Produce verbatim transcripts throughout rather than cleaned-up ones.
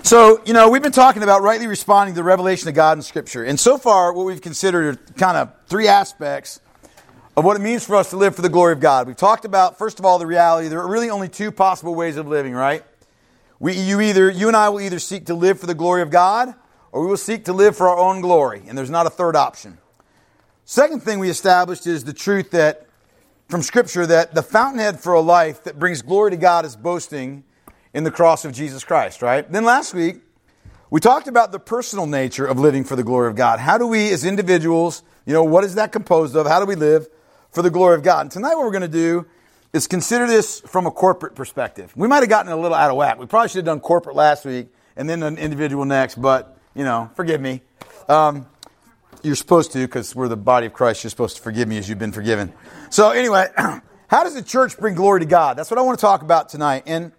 So, you know, we've been talking about rightly responding to the revelation of God in Scripture. And so far, what we've considered are kind of three aspects of what it means for us to live for the glory of God. We've talked about, first of all, the reality. There are really only two possible ways of living, right? We, you either, you and I will either seek to live for the glory of God, or we will seek to live for our own glory. And there's not a third option. Second thing we established is the truth that, from Scripture, that the fountainhead for a life that brings glory to God is boasting in the cross of Jesus Christ, right? Then last week, we talked about the personal nature of living for the glory of God. How do we, as individuals, you know, what is that composed of? How do we live for the glory of God? And tonight what we're going to do is consider this from a corporate perspective. We might have gotten a little out of whack. We probably should have done corporate last week and then an individual next, but, you know, forgive me. Um, you're supposed to, because we're the body of Christ. You're supposed to forgive me as you've been forgiven. So anyway, how does the church bring glory to God? That's what I want to talk about tonight. And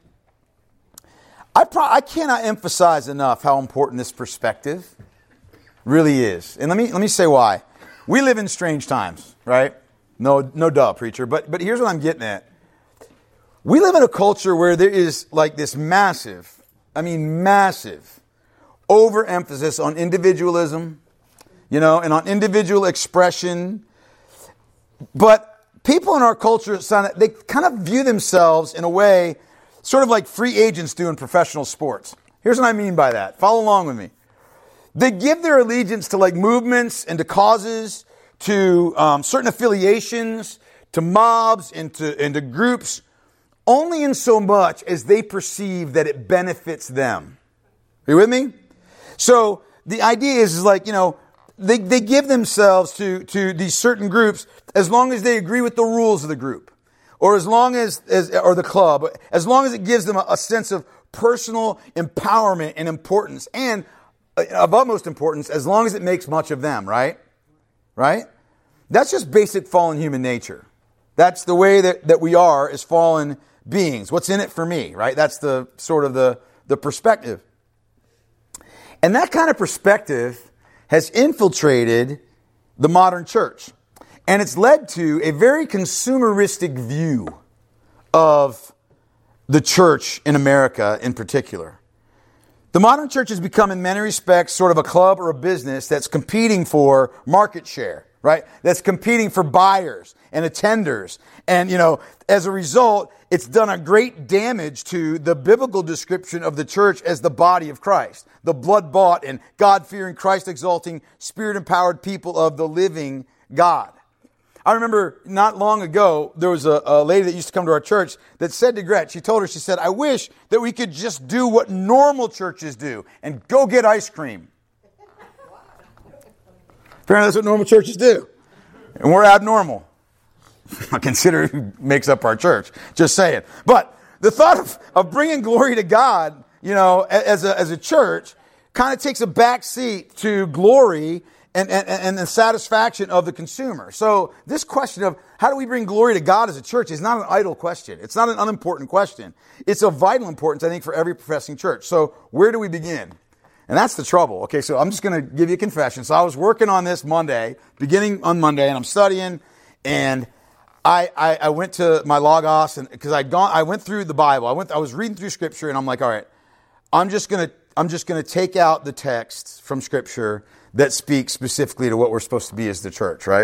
I, pro- I cannot emphasize enough how important this perspective really is. And let me let me say why. We live in strange times, right? No, no duh, preacher. But but here's what I'm getting at. We live in a culture where there is like this massive, I mean massive, overemphasis on individualism, you know, and on individual expression. But people in our culture, they kind of view themselves in a way sort of like free agents do in professional sports. Here's what I mean by that. Follow along with me. They give their allegiance to like movements and to causes, to um, certain affiliations, to mobs, and to, and to groups, only in so much as they perceive that it benefits them. Are you with me? So the idea is, is like, you know, they, they give themselves to, to these certain groups as long as they agree with the rules of the group. Or as long as, as, or the club, as long as it gives them a, a sense of personal empowerment and importance. And uh, of utmost importance, as long as it makes much of them, right? Right? That's just basic fallen human nature. That's the way that, that we are as fallen beings. What's in it for me, right? That's the sort of the, the perspective. And that kind of perspective has infiltrated the modern church. And it's led to a very consumeristic view of the church in America in particular. The modern church has become, in many respects, sort of a club or a business that's competing for market share, right? That's competing for buyers and attenders. And, you know, as a result, it's done a great damage to the biblical description of the church as the body of Christ, the blood-bought and God-fearing, Christ-exalting, Spirit-empowered people of the living God. I remember not long ago, there was a, a lady that used to come to our church that said to Gretchen, she told her, she said, I wish that we could just do what normal churches do and go get ice cream. Apparently that's what normal churches do. And we're abnormal. I consider who makes up our church. Just saying. But the thought of, of bringing glory to God, you know, as a, as a church kind of takes a back seat to glory And, and, and the satisfaction of the consumer. So this question of how do we bring glory to God as a church is not an idle question. It's not an unimportant question. It's of vital importance, I think, for every professing church. So where do we begin? And that's the trouble. Okay, so I'm just going to give you a confession. So I was working on this Monday, beginning on Monday, and I'm studying, and I, I, I went to my Logos, and because I'd gone, I went through the Bible. I went, I was reading through Scripture, and I'm like, all right, I'm just going to, I'm just going to take out the texts from Scripture that speaks specifically to what we're supposed to be as the church, right?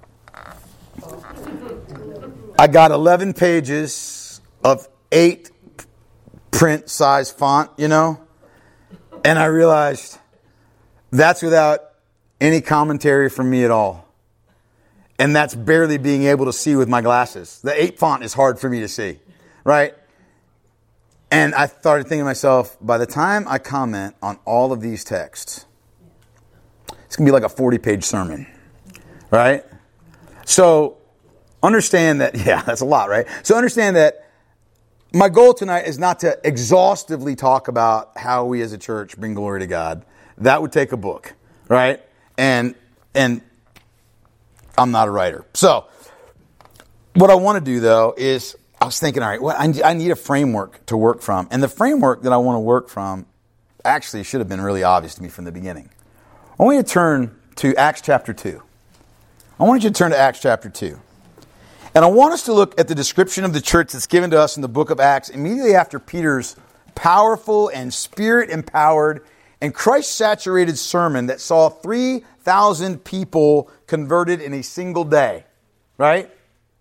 I got eleven pages of eight print size font, you know, and I realized that's without any commentary from me at all. And that's barely being able to see with my glasses. The eight font is hard for me to see, right? And I started thinking to myself, by the time I comment on all of these texts, it's going to be like a forty-page sermon, right? So understand that, yeah, that's a lot, right? So understand that my goal tonight is not to exhaustively talk about how we as a church bring glory to God. That would take a book, right? And and I'm not a writer. So what I want to do, though, is I was thinking, all right, well, I need a framework to work from. And the framework that I want to work from actually should have been really obvious to me from the beginning. I want you to turn to Acts chapter two. I want you to turn to Acts chapter two. And I want us to look at the description of the church that's given to us in the book of Acts immediately after Peter's powerful and Spirit-empowered and Christ-saturated sermon that saw three thousand people converted in a single day. Right?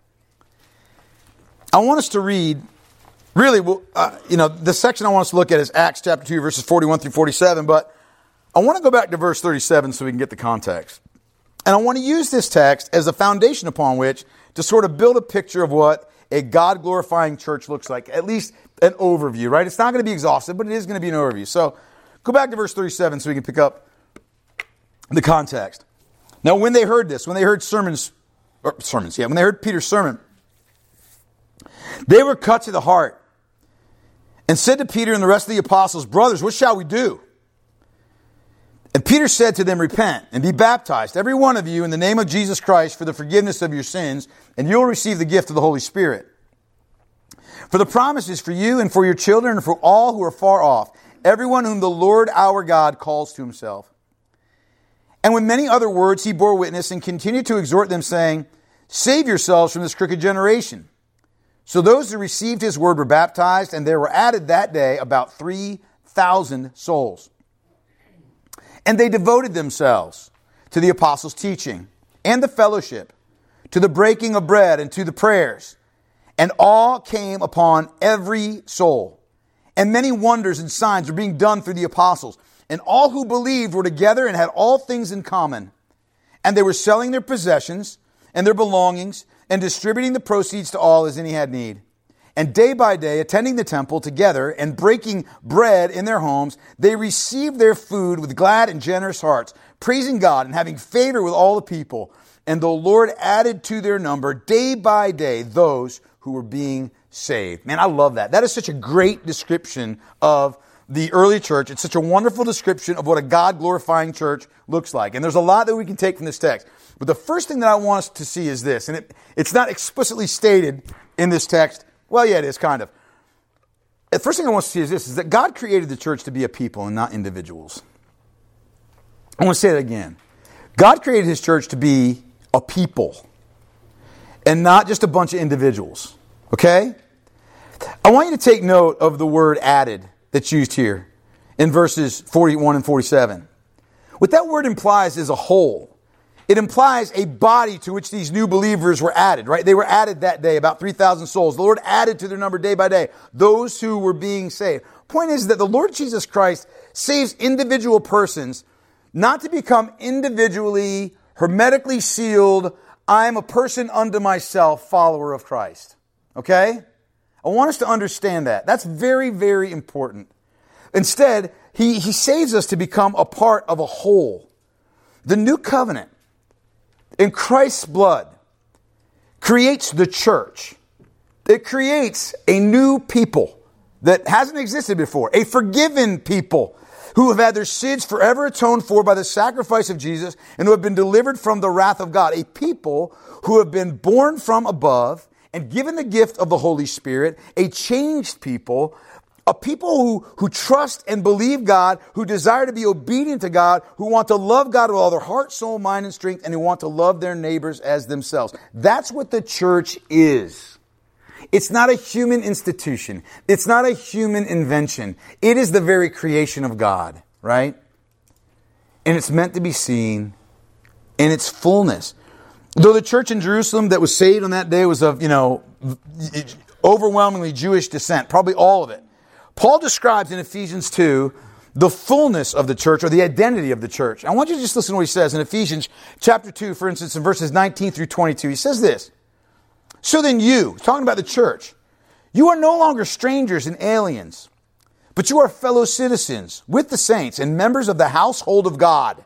I want us to read, really, well, uh, you know, the section I want us to look at is Acts chapter two, verses forty-one through forty-seven, but I want to go back to verse thirty-seven so we can get the context. And I want to use this text as a foundation upon which to sort of build a picture of what a God-glorifying church looks like, at least an overview, right? It's not going to be exhaustive, but it is going to be an overview. So go back to verse thirty-seven so we can pick up the context. Now, when they heard this, when they heard sermons, or sermons, yeah, when they heard Peter's sermon, they were cut to the heart and said to Peter and the rest of the apostles, "Brothers, what shall we do?" And Peter said to them, "Repent and be baptized, every one of you, in the name of Jesus Christ for the forgiveness of your sins, and you'll receive the gift of the Holy Spirit. For the promise is for you and for your children and for all who are far off, everyone whom the Lord our God calls to himself." And with many other words he bore witness and continued to exhort them, saying, "Save yourselves from this crooked generation." So those who received his word were baptized, and there were added that day about three thousand souls. And they devoted themselves to the apostles' teaching and the fellowship, to the breaking of bread and to the prayers. And awe came upon every soul. And many wonders and signs were being done through the apostles. And all who believed were together and had all things in common. And they were selling their possessions and their belongings and distributing the proceeds to all as any had need. And day by day, attending the temple together and breaking bread in their homes, they received their food with glad and generous hearts, praising God and having favor with all the people. And the Lord added to their number day by day those who were being saved. Man, I love that. That is such a great description of the early church. It's such a wonderful description of what a God-glorifying church looks like. And there's a lot that we can take from this text. But the first thing that I want us to see is this, and it, it's not explicitly stated in this text. Well, yeah, it is, kind of. The first thing I want to see is this, is that God created the church to be a people and not individuals. I want to say that again. God created his church to be a people and not just a bunch of individuals. Okay? I want you to take note of the word added that's used here in verses forty-one and forty-seven. What that word implies is a whole. It implies a body to which these new believers were added, right? They were added that day, about three thousand souls. The Lord added to their number day by day those who were being saved. Point is that the Lord Jesus Christ saves individual persons not to become individually, hermetically sealed, I'm a person unto myself, follower of Christ. Okay? I want us to understand that. That's very, very important. Instead, he, he saves us to become a part of a whole. The new covenant in Christ's blood creates the church. It creates a new people that hasn't existed before. A forgiven people who have had their sins forever atoned for by the sacrifice of Jesus and who have been delivered from the wrath of God. A people who have been born from above and given the gift of the Holy Spirit. A changed people. A people who, who trust and believe God, who desire to be obedient to God, who want to love God with all their heart, soul, mind, and strength, and who want to love their neighbors as themselves. That's what the church is. It's not a human institution. It's not a human invention. It is the very creation of God, right? And it's meant to be seen in its fullness. Though the church in Jerusalem that was saved on that day was of, you know, overwhelmingly Jewish descent, probably all of it. Paul describes in Ephesians two the fullness of the church, or the identity of the church. I want you to just listen to what he says in Ephesians chapter two, for instance, in verses nineteen through twenty-two. He says this, "So then you," talking about the church, "you are no longer strangers and aliens, but you are fellow citizens with the saints and members of the household of God,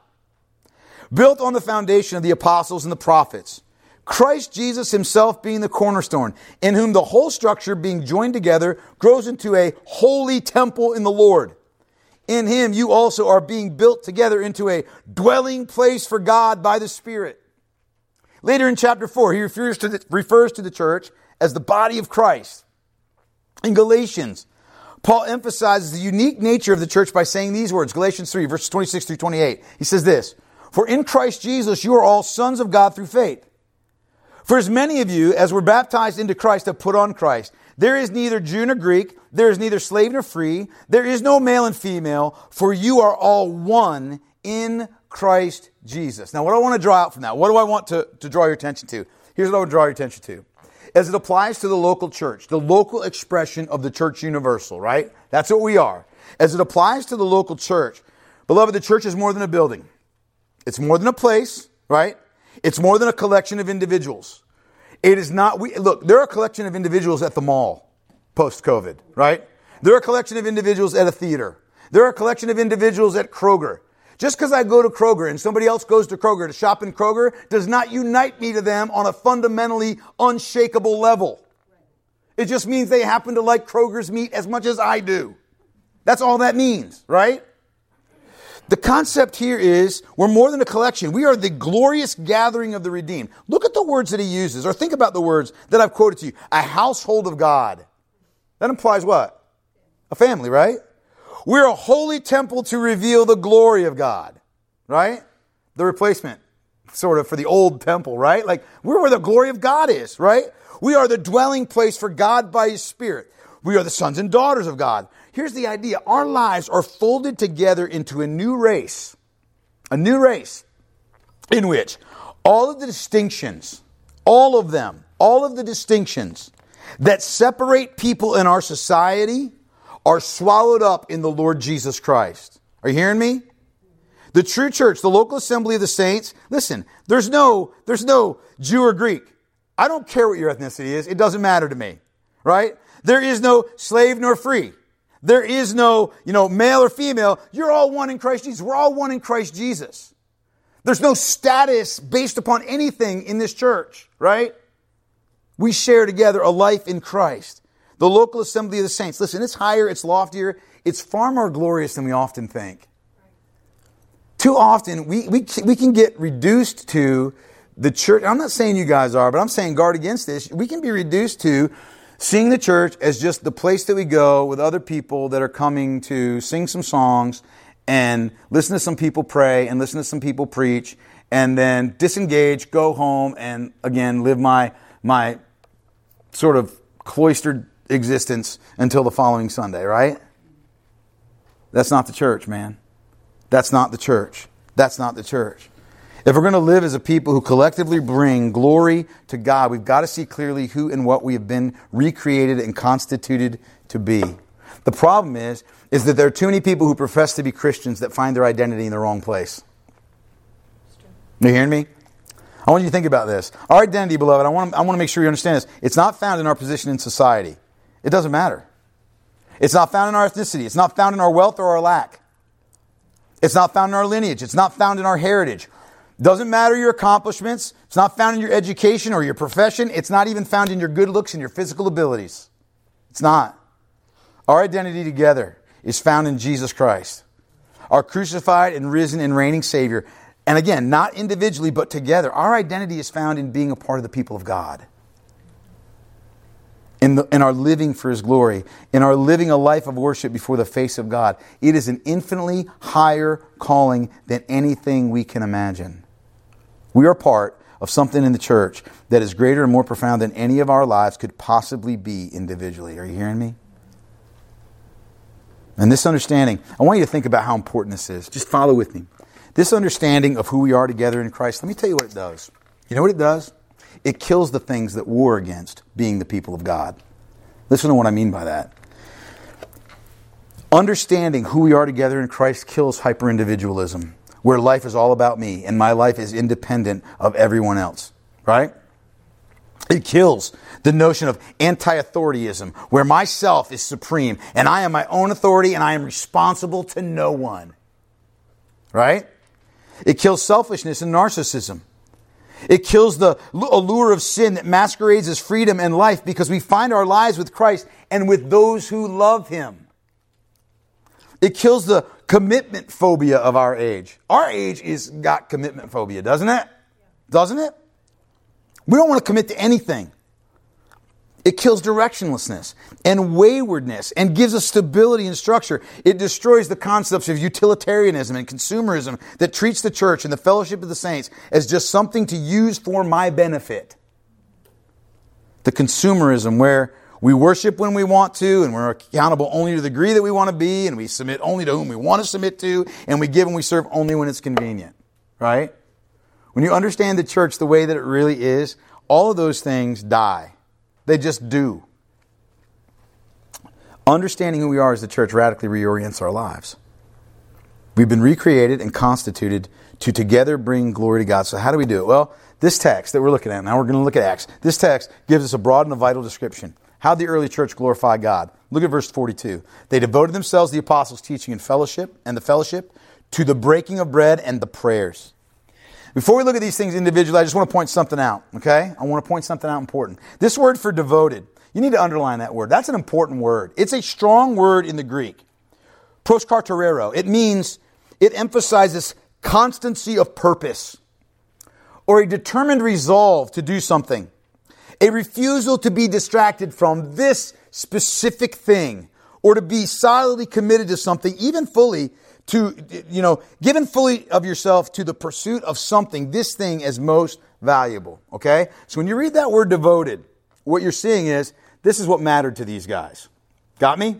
built on the foundation of the apostles and the prophets, Christ Jesus himself being the cornerstone, in whom the whole structure being joined together grows into a holy temple in the Lord. In him you also are being built together into a dwelling place for God by the Spirit." Later in chapter four, he refers to the, refers to the church as the body of Christ. In Galatians, Paul emphasizes the unique nature of the church by saying these words, Galatians three, verses twenty-six through twenty-eight. He says this, "For in Christ Jesus you are all sons of God through faith. For as many of you as were baptized into Christ have put on Christ. There is neither Jew nor Greek. There is neither slave nor free. There is no male and female, for you are all one in Christ Jesus. Now, what do I want to draw out from that? What do I want to, to draw your attention to? Here's what I would draw your attention to. As it applies to the local church, the local expression of the church universal, right? That's what we are. As it applies to the local church, beloved, the church is more than a building. It's more than a place, right? It's more than a collection of individuals. It is not, we look, there are a collection of individuals at the mall post-COVID, right? There are a collection of individuals at a theater. There are a collection of individuals at Kroger. Just because I go to Kroger and somebody else goes to Kroger to shop in Kroger does not unite me to them on a fundamentally unshakable level. It just means they happen to like Kroger's meat as much as I do. That's all that means, right? The concept here is we're more than a collection. We are the glorious gathering of the redeemed. Look at the words that he uses, or think about the words that I've quoted to you. A household of God. That implies what? A family, right? We're a holy temple to reveal the glory of God, right? The replacement, sort of, for the old temple, right? Like, we're where the glory of God is, right? We are the dwelling place for God by His Spirit. We are the sons and daughters of God. Here's the idea. Our lives are folded together into a new race, a new race in which all of the distinctions, all of them, all of the distinctions that separate people in our society are swallowed up in the Lord Jesus Christ. Are you hearing me? The true church, the local assembly of the saints, listen, there's no, there's no Jew or Greek. I don't care what your ethnicity is. It doesn't matter to me, right? There is no slave nor free. There is no, you know, male or female. You're all one in Christ Jesus. We're all one in Christ Jesus. There's no status based upon anything in this church, right? We share together a life in Christ. The local assembly of the saints. Listen, it's higher, it's loftier, it's far more glorious than we often think. Too often, we, we, we can get reduced to the church. I'm not saying you guys are, but I'm saying guard against this. We can be reduced to seeing the church as just the place that we go with other people that are coming to sing some songs and listen to some people pray and listen to some people preach and then disengage, go home, and again, live my, my sort of cloistered existence until the following Sunday, right? That's not the church, man. That's not the church. That's not the church. If we're going to live as a people who collectively bring glory to God, we've got to see clearly who and what we have been recreated and constituted to be. The problem is, is that there are too many people who profess to be Christians that find their identity in the wrong place. You hearing me? I want you to think about this. Our identity, beloved, I want to, I want to make sure you understand this. It's not found in our position in society. It doesn't matter. It's not found in our ethnicity. It's not found in our wealth or our lack. It's not found in our lineage. It's not found in our heritage. Doesn't matter your accomplishments. It's not found in your education or your profession. It's not even found in your good looks and your physical abilities. It's not. Our identity together is found in Jesus Christ, our crucified and risen and reigning Savior. And again, not individually, but together. Our identity is found in being a part of the people of God. In, the, in our living for His glory, in our living a life of worship before the face of God. It is an infinitely higher calling than anything we can imagine. We are part of something in the church that is greater and more profound than any of our lives could possibly be individually. Are you hearing me? And this understanding, I want you to think about how important this is. Just follow with me. This understanding of who we are together in Christ, let me tell you what it does. You know what it does? It kills the things that war against being the people of God. Listen to what I mean by that. Understanding who we are together in Christ kills hyper-individualism, where life is all about me and my life is independent of everyone else. Right? It kills the notion of anti-authorityism, where myself is supreme and I am my own authority and I am responsible to no one. Right? It kills selfishness and narcissism. It kills the allure of sin that masquerades as freedom and life because we find our lives with Christ and with those who love Him. It kills the commitment phobia of our age. Our age is got commitment phobia, doesn't it? Doesn't it? We don't want to commit to anything. It kills directionlessness and waywardness and gives us stability and structure. It destroys the concepts of utilitarianism and consumerism that treats the church and the fellowship of the saints as just something to use for my benefit. The consumerism where We worship when we want to, and we're accountable only to the degree that we want to be, and we submit only to whom we want to submit to, and we give and we serve only when it's convenient. Right? When you understand the church the way that it really is, all of those things die. They just do. Understanding who we are as the church radically reorients our lives. We've been recreated and constituted to together bring glory to God. So how do we do it? Well, this text that we're looking at, now we're going to look at Acts. This text gives us a broad and a vital description. How did the early church glorify God? Look at verse forty-two. They devoted themselves to the apostles' teaching and fellowship, and the fellowship, to the breaking of bread and the prayers. Before we look at these things individually, I just want to point something out, okay? I want to point something out important. This word for devoted, you need to underline that word. That's an important word. It's a strong word in the Greek. Proskarterero. It means, it emphasizes constancy of purpose, or a determined resolve to do something. A refusal to be distracted from this specific thing, or to be solidly committed to something, even fully to, you know, given fully of yourself to the pursuit of something, this thing as most valuable. Okay? So when you read that word devoted, what you're seeing is, this is what mattered to these guys. Got me?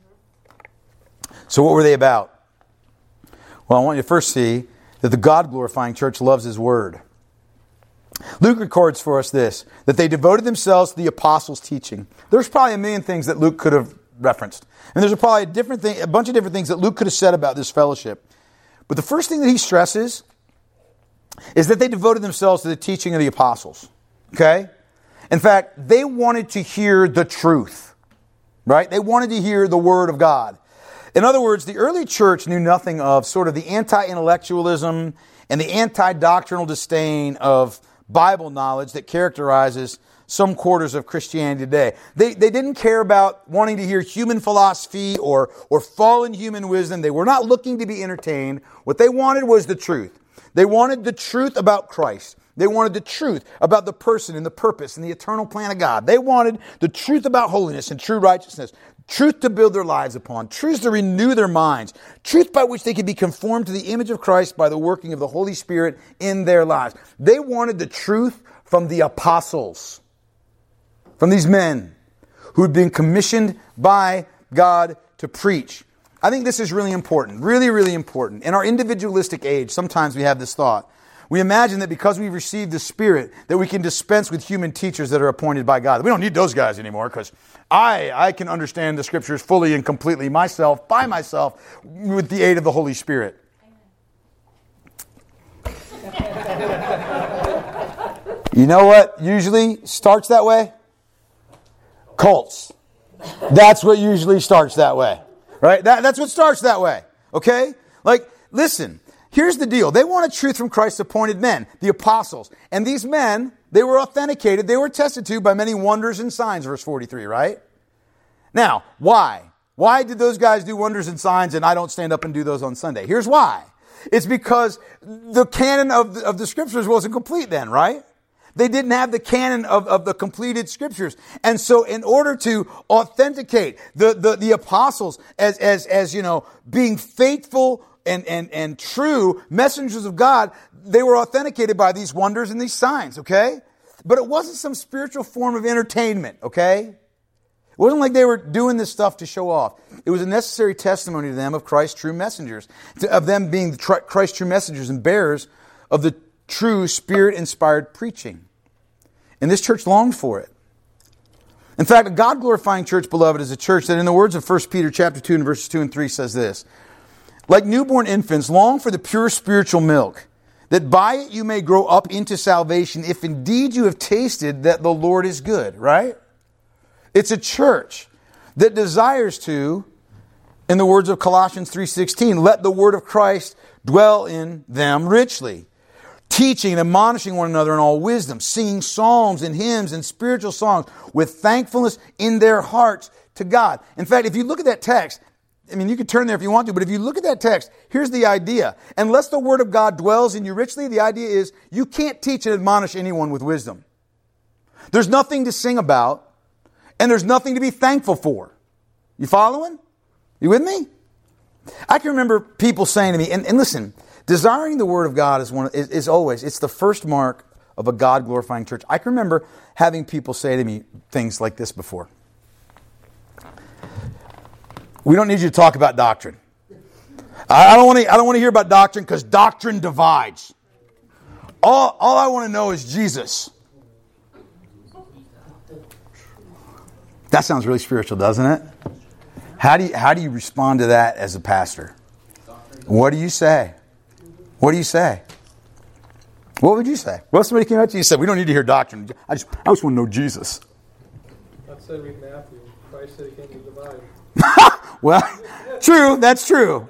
So what were they about? Well, I want you to first see that the God-glorifying church loves His Word. Luke records for us this, that they devoted themselves to the apostles' teaching. There's probably a million things that Luke could have referenced. And there's probably a different thing, a bunch of different things that Luke could have said about this fellowship. But the first thing that he stresses is that they devoted themselves to the teaching of the apostles. Okay? In fact, they wanted to hear the truth. Right? They wanted to hear the Word of God. In other words, the early church knew nothing of sort of the anti-intellectualism and the anti-doctrinal disdain of Bible knowledge that characterizes some quarters of Christianity today. They, they didn't care about wanting to hear human philosophy or, or fallen human wisdom. They were not looking to be entertained. What they wanted was the truth. They wanted the truth about Christ. They wanted the truth about the person and the purpose and the eternal plan of God. They wanted the truth about holiness and true righteousness. Truth to build their lives upon. Truth to renew their minds. Truth by which they could be conformed to the image of Christ by the working of the Holy Spirit in their lives. They wanted the truth from the apostles. From these men who had been commissioned by God to preach. I think this is really important. Really, really important. In our individualistic age, sometimes we have this thought. We imagine that because we've received the Spirit, that we can dispense with human teachers that are appointed by God. We don't need those guys anymore because I, I can understand the Scriptures fully and completely myself, by myself, with the aid of the Holy Spirit. You know what usually starts that way? Cults. That's what usually starts that way. Right? That, that's what starts that way. Okay? Like, listen. Here's the deal. They wanted truth from Christ's appointed men, the apostles. And these men, they were authenticated, they were tested to by many wonders and signs, verse forty-three, right? Now, why? Why did those guys do wonders and signs and I don't stand up and do those on Sunday? Here's why. It's because the canon of the, of the Scriptures wasn't complete then, right? They didn't have the canon of, of the completed Scriptures. And so in order to authenticate the, the, the apostles as, as, as, you know, being faithful And, and, and true messengers of God, they were authenticated by these wonders and these signs, okay? But it wasn't some spiritual form of entertainment, okay? It wasn't like they were doing this stuff to show off. It was a necessary testimony to them of Christ's true messengers, to, of them being the tr- Christ's true messengers and bearers of the true Spirit-inspired preaching. And this church longed for it. In fact, a God-glorifying church, beloved, is a church that in the words of First Peter chapter two and verses two and three says this, like newborn infants, long for the pure spiritual milk, that by it you may grow up into salvation, if indeed you have tasted that the Lord is good, right? It's a church that desires to, in the words of Colossians three sixteen, let the word of Christ dwell in them richly, teaching and admonishing one another in all wisdom, singing psalms and hymns and spiritual songs with thankfulness in their hearts to God. In fact, if you look at that text, I mean, you can turn there if you want to, but if you look at that text, here's the idea. Unless the Word of God dwells in you richly, the idea is you can't teach and admonish anyone with wisdom. There's nothing to sing about, and there's nothing to be thankful for. You following? You with me? I can remember people saying to me, and, and listen, desiring the Word of God is, one, is, is always, it's the first mark of a God-glorifying church. I can remember having people say to me things like this before. We don't need you to talk about doctrine. I don't want to. I don't want to hear about doctrine because doctrine divides. All, all I want to know is Jesus. That sounds really spiritual, doesn't it? How do you, how do you respond to that as a pastor? What do you say? What do you say? What would you say? Well, if somebody came up to you and said, we don't need to hear doctrine. I just, I just want to know Jesus. I'd say read Matthew. Christ said he came to divide. Well, true. That's true.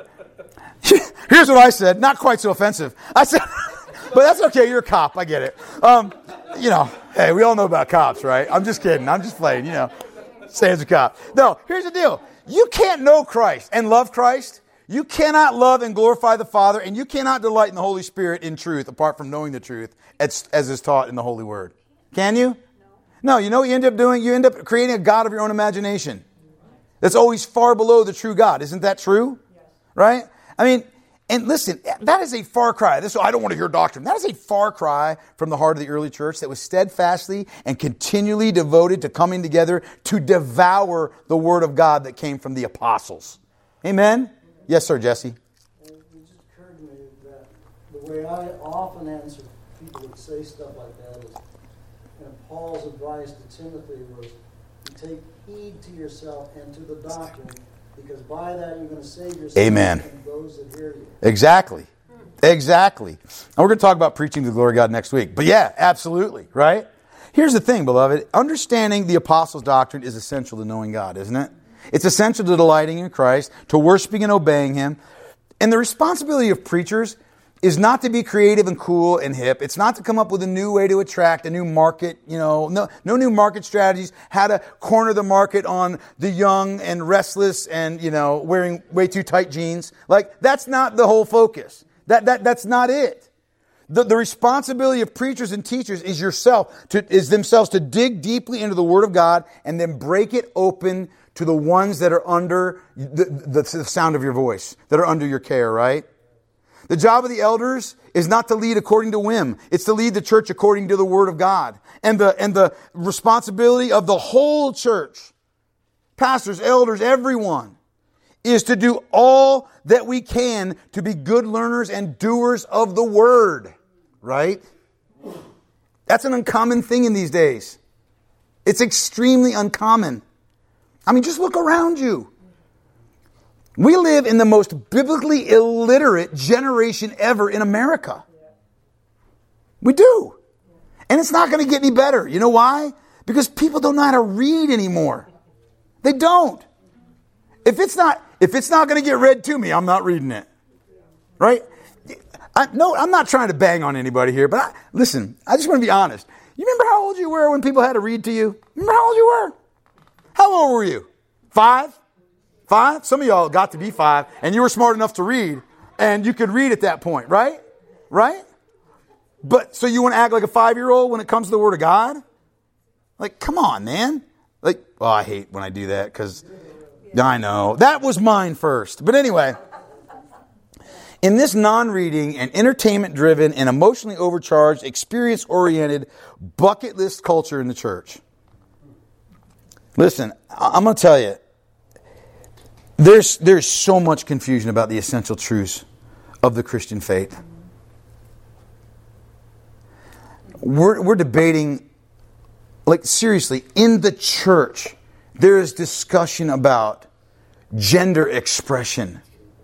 Here's what I said. Not quite so offensive. I said, but that's okay. You're a cop. I get it. Um, you know, hey, we all know about cops, right? I'm just kidding. I'm just playing, you know. Say as a cop. No, here's the deal. You can't know Christ and love Christ. You cannot love and glorify the Father, and you cannot delight in the Holy Spirit in truth apart from knowing the truth as, as is taught in the Holy Word. Can you? No, you know what you end up doing? You end up creating a God of your own imagination. That's always far below the true God. Isn't that true? Right? I mean, and listen, that is a far cry. This, I don't want to hear doctrine. That is a far cry from the heart of the early church that was steadfastly and continually devoted to coming together to devour the Word of God that came from the apostles. Amen? Yes, sir, Jesse. It just occurred to me that the way I often answer people that say stuff like that is, and Paul's advice to Timothy was to take heed to yourself and to the doctrine, because by that you're going to save yourself Amen. And those that hear you. Exactly. Exactly. And we're going to talk about preaching the glory of God next week. But yeah, absolutely, right? Here's the thing, beloved. Understanding the apostles' doctrine is essential to knowing God, isn't it? It's essential to delighting in Christ, to worshiping and obeying Him. And the responsibility of preachers is not to be creative and cool and hip. It's not to come up with a new way to attract a new market, you know, no, no new market strategies, how to corner the market on the young and restless and, you know, wearing way too tight jeans. Like, that's not the whole focus. That, that, that's not it. The, the responsibility of preachers and teachers is yourself, to, is themselves to dig deeply into the Word of God and then break it open to the ones that are under the, the, the sound of your voice, that are under your care, right? The job of the elders is not to lead according to whim. It's to lead the church according to the Word of God. And the, and the responsibility of the whole church, pastors, elders, everyone, is to do all that we can to be good learners and doers of the Word. Right? That's an uncommon thing in these days. It's extremely uncommon. I mean, just look around you. We live in the most biblically illiterate generation ever in America. We do. And it's not going to get any better. You know why? Because people don't know how to read anymore. They don't. If it's not, if it's not going to get read to me, I'm not reading it. Right? I, no, I'm not trying to bang on anybody here, but I, listen, I just want to be honest. You remember how old you were when people had to read to you? Remember how old you were? How old were you? Five? Five? Some of y'all got to be five, and you were smart enough to read, and you could read at that point, right? Right? But, so you want to act like a five-year-old when it comes to the Word of God? Like, come on, man. Like, well, I hate when I do that, because I know. That was mine first. But anyway, in this non-reading and entertainment-driven and emotionally overcharged, experience-oriented, bucket list culture in the church, listen, I'm going to tell you, There's there's so much confusion about the essential truths of the Christian faith. We're we're debating, like seriously, in the church, there is discussion about gender expression.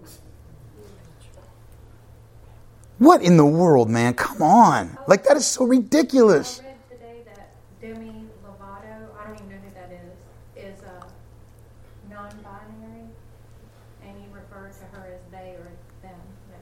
What in the world, man? Come on. Like, that is so ridiculous. I read today that Demi Lovato, I don't even know who that is, is uh, non-binary, and you refer to her as they or them.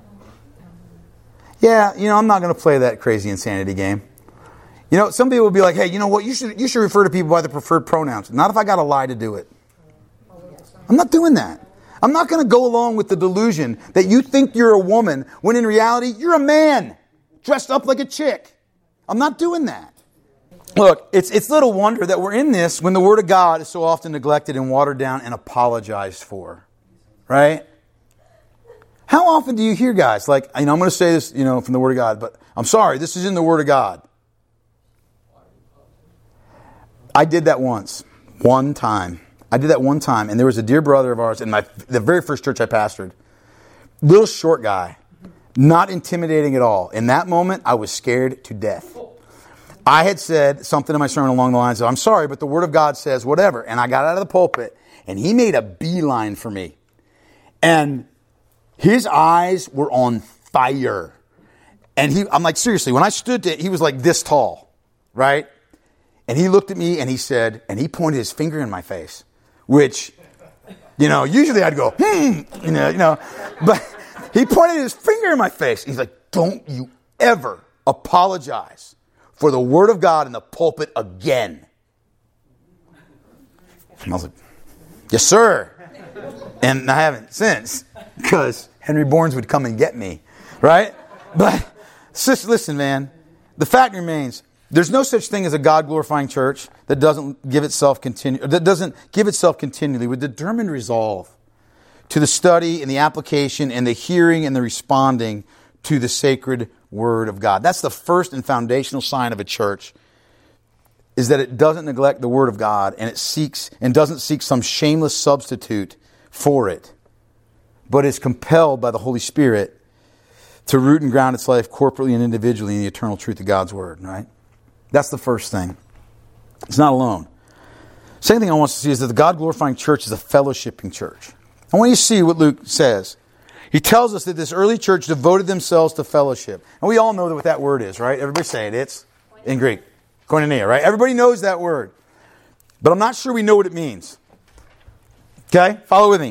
Yeah, you know, I'm not going to play that crazy insanity game. You know, some people will be like, hey, you know what, you should you should refer to people by the preferred pronouns. Not if I got a lie to do it. I'm not doing that. I'm not going to go along with the delusion that you think you're a woman when in reality you're a man dressed up like a chick. I'm not doing that. Look, it's it's little wonder that we're in this when the Word of God is so often neglected and watered down and apologized for. Right? How often do you hear guys like, you know, I'm going to say this, you know, from the Word of God, but I'm sorry, this is in the Word of God. I did that once. One time. I did that one time, and there was a dear brother of ours in my the very first church I pastored. Little short guy, not intimidating at all. In that moment, I was scared to death. I had said something in my sermon along the lines of, I'm sorry, but the Word of God says whatever. And I got out of the pulpit, and he made a beeline for me. And his eyes were on fire. And he, I'm like, seriously, when I stood to, he was like this tall, right? And he looked at me and he said, and he pointed his finger in my face, which, you know, usually I'd go, hmm, you know, you know, but he pointed his finger in my face. He's like, don't you ever apologize for the Word of God in the pulpit again. And I was like, yes, sir. And I haven't since, because Henry Bournes would come and get me, right? But sis, listen, man, the fact remains, there's no such thing as a God-glorifying church that doesn't give itself continu- that doesn't give itself continually with determined resolve to the study and the application and the hearing and the responding to the sacred Word of God. That's the first and foundational sign of a church, is that it doesn't neglect the Word of God and it seeks and doesn't seek some shameless substitute for it, but is compelled by the Holy Spirit to root and ground its life corporately and individually in the eternal truth of God's Word, right? That's the first thing. It's not alone. Second thing I want us to see is that the God-glorifying church is a fellowshipping church. I want you to see what Luke says. He tells us that this early church devoted themselves to fellowship. And we all know what that word is, right? Everybody say it. It's in Greek. Koinonia, right? Everybody knows that word. But I'm not sure we know what it means. Okay? Follow with me.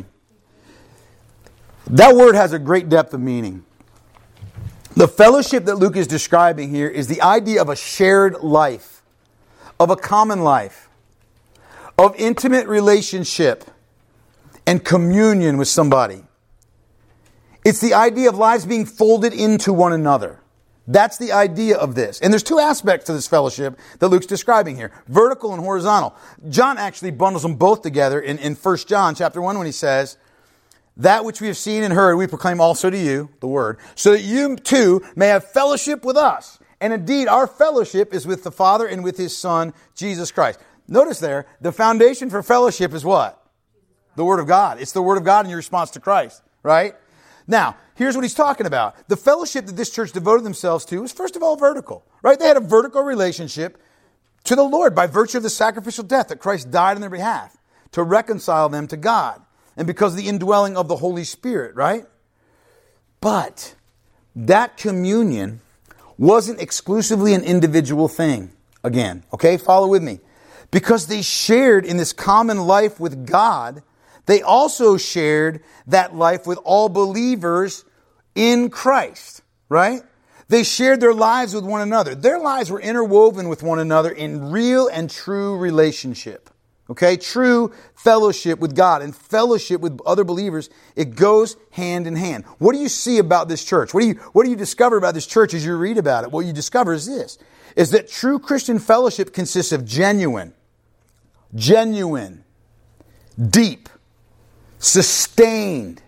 That word has a great depth of meaning. The fellowship that Luke is describing here is the idea of a shared life, of a common life, of intimate relationship and communion with somebody. It's the idea of lives being folded into one another. That's the idea of this. And there's two aspects to this fellowship that Luke's describing here. Vertical and horizontal. John actually bundles them both together in, in First John chapter one when he says, that which we have seen and heard we proclaim also to you, the word, so that you too may have fellowship with us. And indeed, our fellowship is with the Father and with His Son, Jesus Christ. Notice there, the foundation for fellowship is what? The Word of God. It's the Word of God in your response to Christ, right? Now, here's what he's talking about. The fellowship that this church devoted themselves to was first of all vertical, right? They had a vertical relationship to the Lord by virtue of the sacrificial death that Christ died on their behalf to reconcile them to God. And because of the indwelling of the Holy Spirit, right? But that communion wasn't exclusively an individual thing. Again, okay? Follow with me. Because they shared in this common life with God, they also shared that life with all believers in Christ, right? They shared their lives with one another. Their lives were interwoven with one another in real and true relationship. Okay? True fellowship with God and fellowship with other believers, it goes hand in hand. What do you see about this church? What do you, what do you discover about this church as you read about it? What you discover is this, is that true Christian fellowship consists of genuine, genuine, deep, sustained,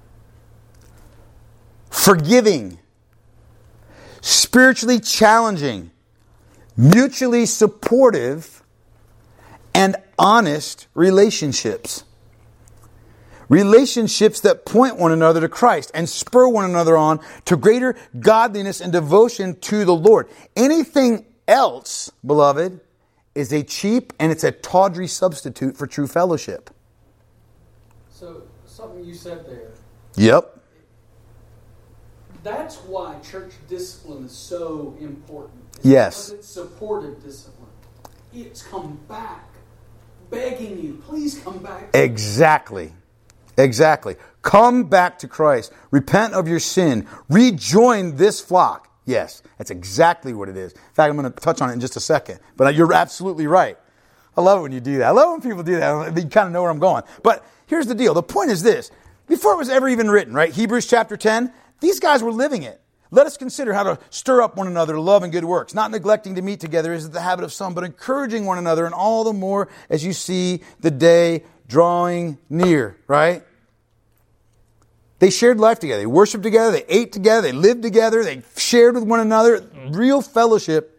forgiving, spiritually challenging, mutually supportive, and honest relationships. Relationships that point one another to Christ and spur one another on to greater godliness and devotion to the Lord. Anything else, beloved, is a cheap and it's a tawdry substitute for true fellowship. So, something you said there. Yep. That's why church discipline is so important. It's Yes. Because it's supportive discipline. It's come back, begging you, please come back. Exactly. Exactly. Come back to Christ. Repent of your sin. Rejoin this flock. Yes, that's exactly what it is. In fact, I'm going to touch on it in just a second. But you're absolutely right. I love it when you do that. I love when people do that. You kind of know where I'm going. But here's the deal. The point is this. Before it was ever even written, right? Hebrews chapter ten, these guys were living it. Let us consider how to stir up one another to love and good works, not neglecting to meet together as is the habit of some, but encouraging one another, and all the more as you see the day drawing near, right? They shared life together. They worshiped together. They ate together. They lived together. They shared with one another. Real fellowship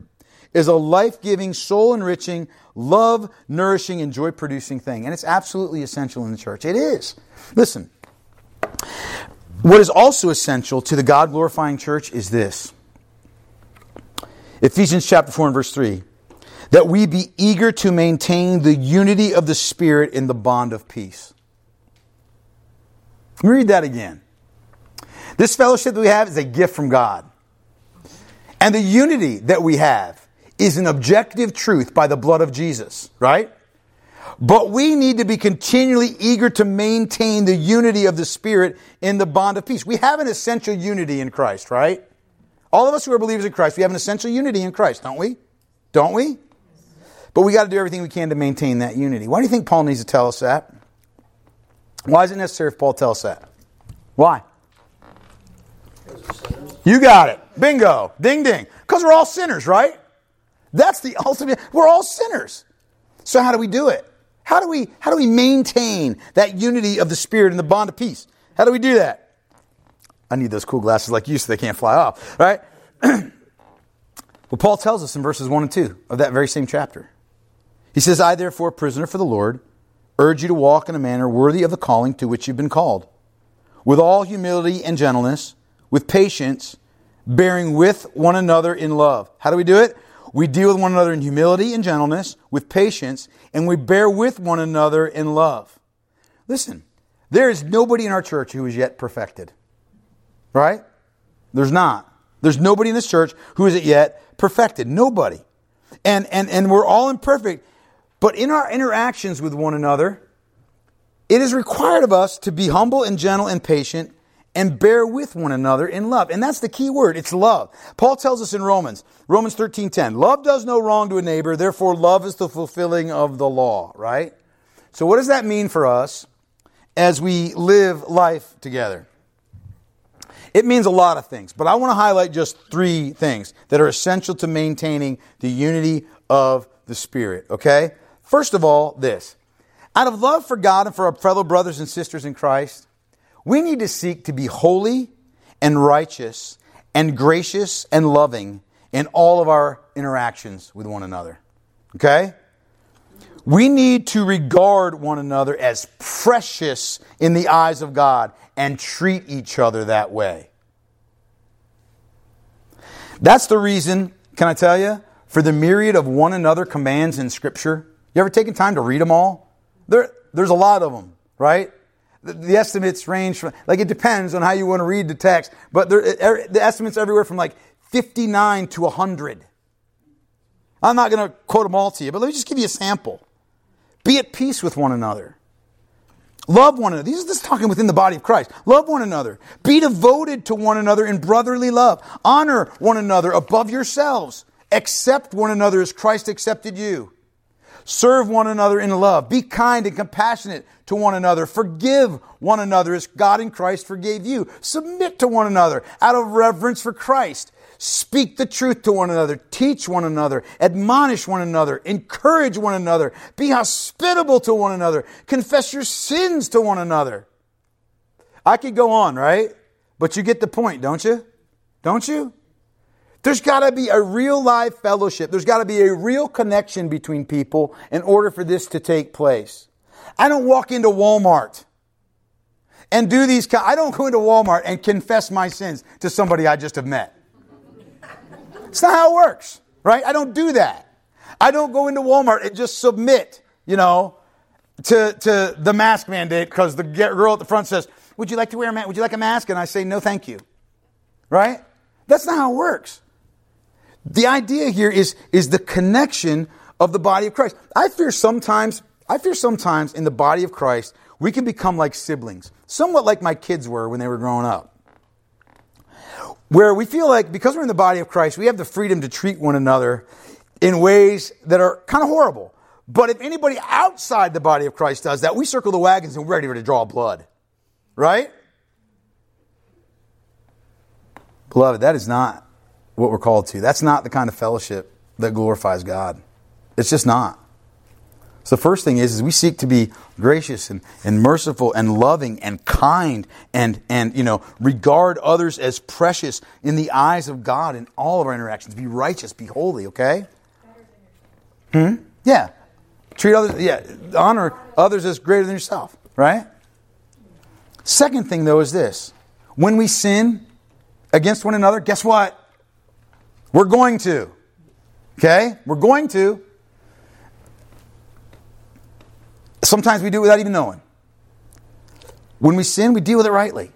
is a life-giving, soul-enriching, love-nourishing, and joy-producing thing. And it's absolutely essential in the church. It is. Listen, what is also essential to the God-glorifying church is this. Ephesians chapter four and verse three. That we be eager to maintain the unity of the Spirit in the bond of peace. Let me read that again. This fellowship that we have is a gift from God. And the unity that we have is an objective truth by the blood of Jesus, right? But we need to be continually eager to maintain the unity of the Spirit in the bond of peace. We have an essential unity in Christ, right? All of us who are believers in Christ, we have an essential unity in Christ, don't we? Don't we? But we got to do everything we can to maintain that unity. Why do you think Paul needs to tell us that? Why is it necessary if Paul tells us that? Why? You got it. Bingo. Ding, ding. Because we're all sinners, right? That's the ultimate. We're all sinners. So how do we do it? How do we, how do we maintain that unity of the Spirit and the bond of peace? How do we do that? I need those cool glasses like you so they can't fly off, right? Well, Paul tells us in verses one and two of that very same chapter. He says, I therefore, prisoner for the Lord, urge you to walk in a manner worthy of the calling to which you've been called, with all humility and gentleness, with patience, bearing with one another in love. How do we do it? We deal with one another in humility and gentleness, with patience, and we bear with one another in love. Listen, there is nobody in our church who is yet perfected. Right? There's not. There's nobody in this church who is yet perfected. Nobody. And, and, and we're all imperfect. But in our interactions with one another, it is required of us to be humble and gentle and patient and bear with one another in love. And that's the key word. It's love. Paul tells us in Romans, Romans thirteen ten, love does no wrong to a neighbor, therefore love is the fulfilling of the law, right? So what does that mean for us as we live life together? It means a lot of things, but I want to highlight just three things that are essential to maintaining the unity of the Spirit, okay? First of all, this. Out of love for God and for our fellow brothers and sisters in Christ, we need to seek to be holy and righteous and gracious and loving in all of our interactions with one another, okay? We need to regard one another as precious in the eyes of God and treat each other that way. That's the reason, can I tell you, for the myriad of one another commands in Scripture. You ever taken time to read them all? There, there's a lot of them, right? The, the estimates range from, like it depends on how you want to read the text, but there, the estimates everywhere from like fifty-nine to one hundred. I'm not going to quote them all to you, but let me just give you a sample. Be at peace with one another. Love one another. These are just talking within the body of Christ. Love one another. Be devoted to one another in brotherly love. Honor one another above yourselves. Accept one another as Christ accepted you. Serve one another in love. Be kind and compassionate to one another. Forgive one another as God in Christ forgave you. Submit to one another out of reverence for Christ. Speak the truth to one another. Teach one another. Admonish one another. Encourage one another. Be hospitable to one another. Confess your sins to one another. I could go on, right? But you get the point, don't you? Don't you? There's got to be a real live fellowship. There's got to be a real connection between people in order for this to take place. I don't walk into Walmart and do these. I don't go into Walmart and confess my sins to somebody I just have met. It's not how it works, right? I don't do that. I don't go into Walmart and just submit, you know, to, to the mask mandate because the girl at the front says, would you like to wear a mask? Would you like a mask? And I say, no, thank you. Right? That's not how it works. The idea here is, is the connection of the body of Christ. I fear sometimes, I fear sometimes in the body of Christ, we can become like siblings, somewhat like my kids were when they were growing up. Where we feel like because we're in the body of Christ, we have the freedom to treat one another in ways that are kind of horrible. But if anybody outside the body of Christ does that, we circle the wagons and we're ready to draw blood. Right? Beloved, that is not what we're called to. That's not the kind of fellowship that glorifies God. It's just not. So the first thing is, is we seek to be gracious and, and merciful and loving and kind and, and, you know, regard others as precious in the eyes of God in all of our interactions. Be righteous, be holy, okay? Hmm? Yeah. Treat others, yeah. Honor others as greater than yourself, right? Second thing, though, is this. When we sin against one another, guess what? We're going to. Okay? We're going to. Sometimes we do it without even knowing. When we sin, we deal with it rightly.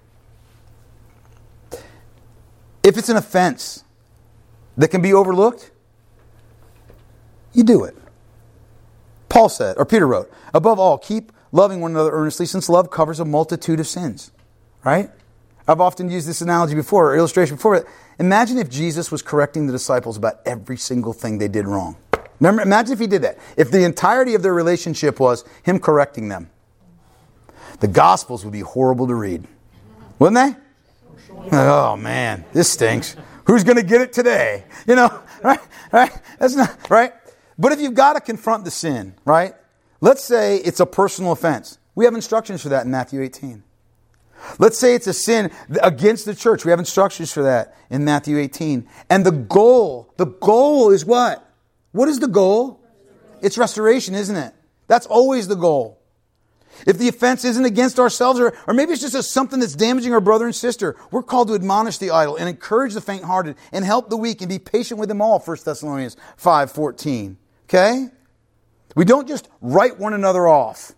If it's an offense that can be overlooked, you do it. Paul said, or Peter wrote, above all, keep loving one another earnestly, since love covers a multitude of sins. Right? I've often used this analogy before, or illustration before. Imagine if Jesus was correcting the disciples about every single thing they did wrong. Remember, imagine if he did that. If the entirety of their relationship was him correcting them. The Gospels would be horrible to read. Wouldn't they? Oh, man, this stinks. Who's going to get it today? You know, right? Right? That's not, right? But if you've got to confront the sin, right? Let's say it's a personal offense. We have instructions for that in Matthew eighteen. Let's say it's a sin against the church. We have instructions for that in Matthew eighteen. And the goal, the goal is what? What is the goal? It's restoration, isn't it? That's always the goal. If the offense isn't against ourselves, or, or maybe it's just a, something that's damaging our brother and sister, we're called to admonish the idle and encourage the faint-hearted and help the weak and be patient with them all, First Thessalonians five fourteen. Okay? We don't just write one another off.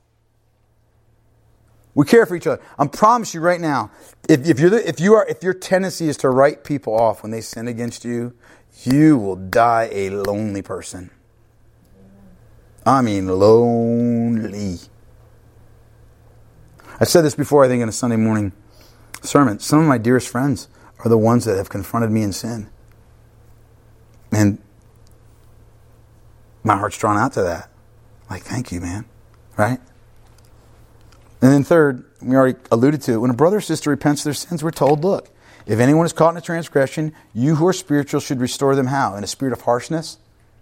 We care for each other. I promise you right now, if, if, you're the, if, you are, if your tendency is to write people off when they sin against you, you will die a lonely person. I mean lonely. I've said this before, I think, in a Sunday morning sermon. Some of my dearest friends are the ones that have confronted me in sin. And my heart's drawn out to that. Like, thank you, man. Right? And then third, we already alluded to it. When a brother or sister repents of their sins, we're told, look, if anyone is caught in a transgression, you who are spiritual should restore them how? In a spirit of harshness?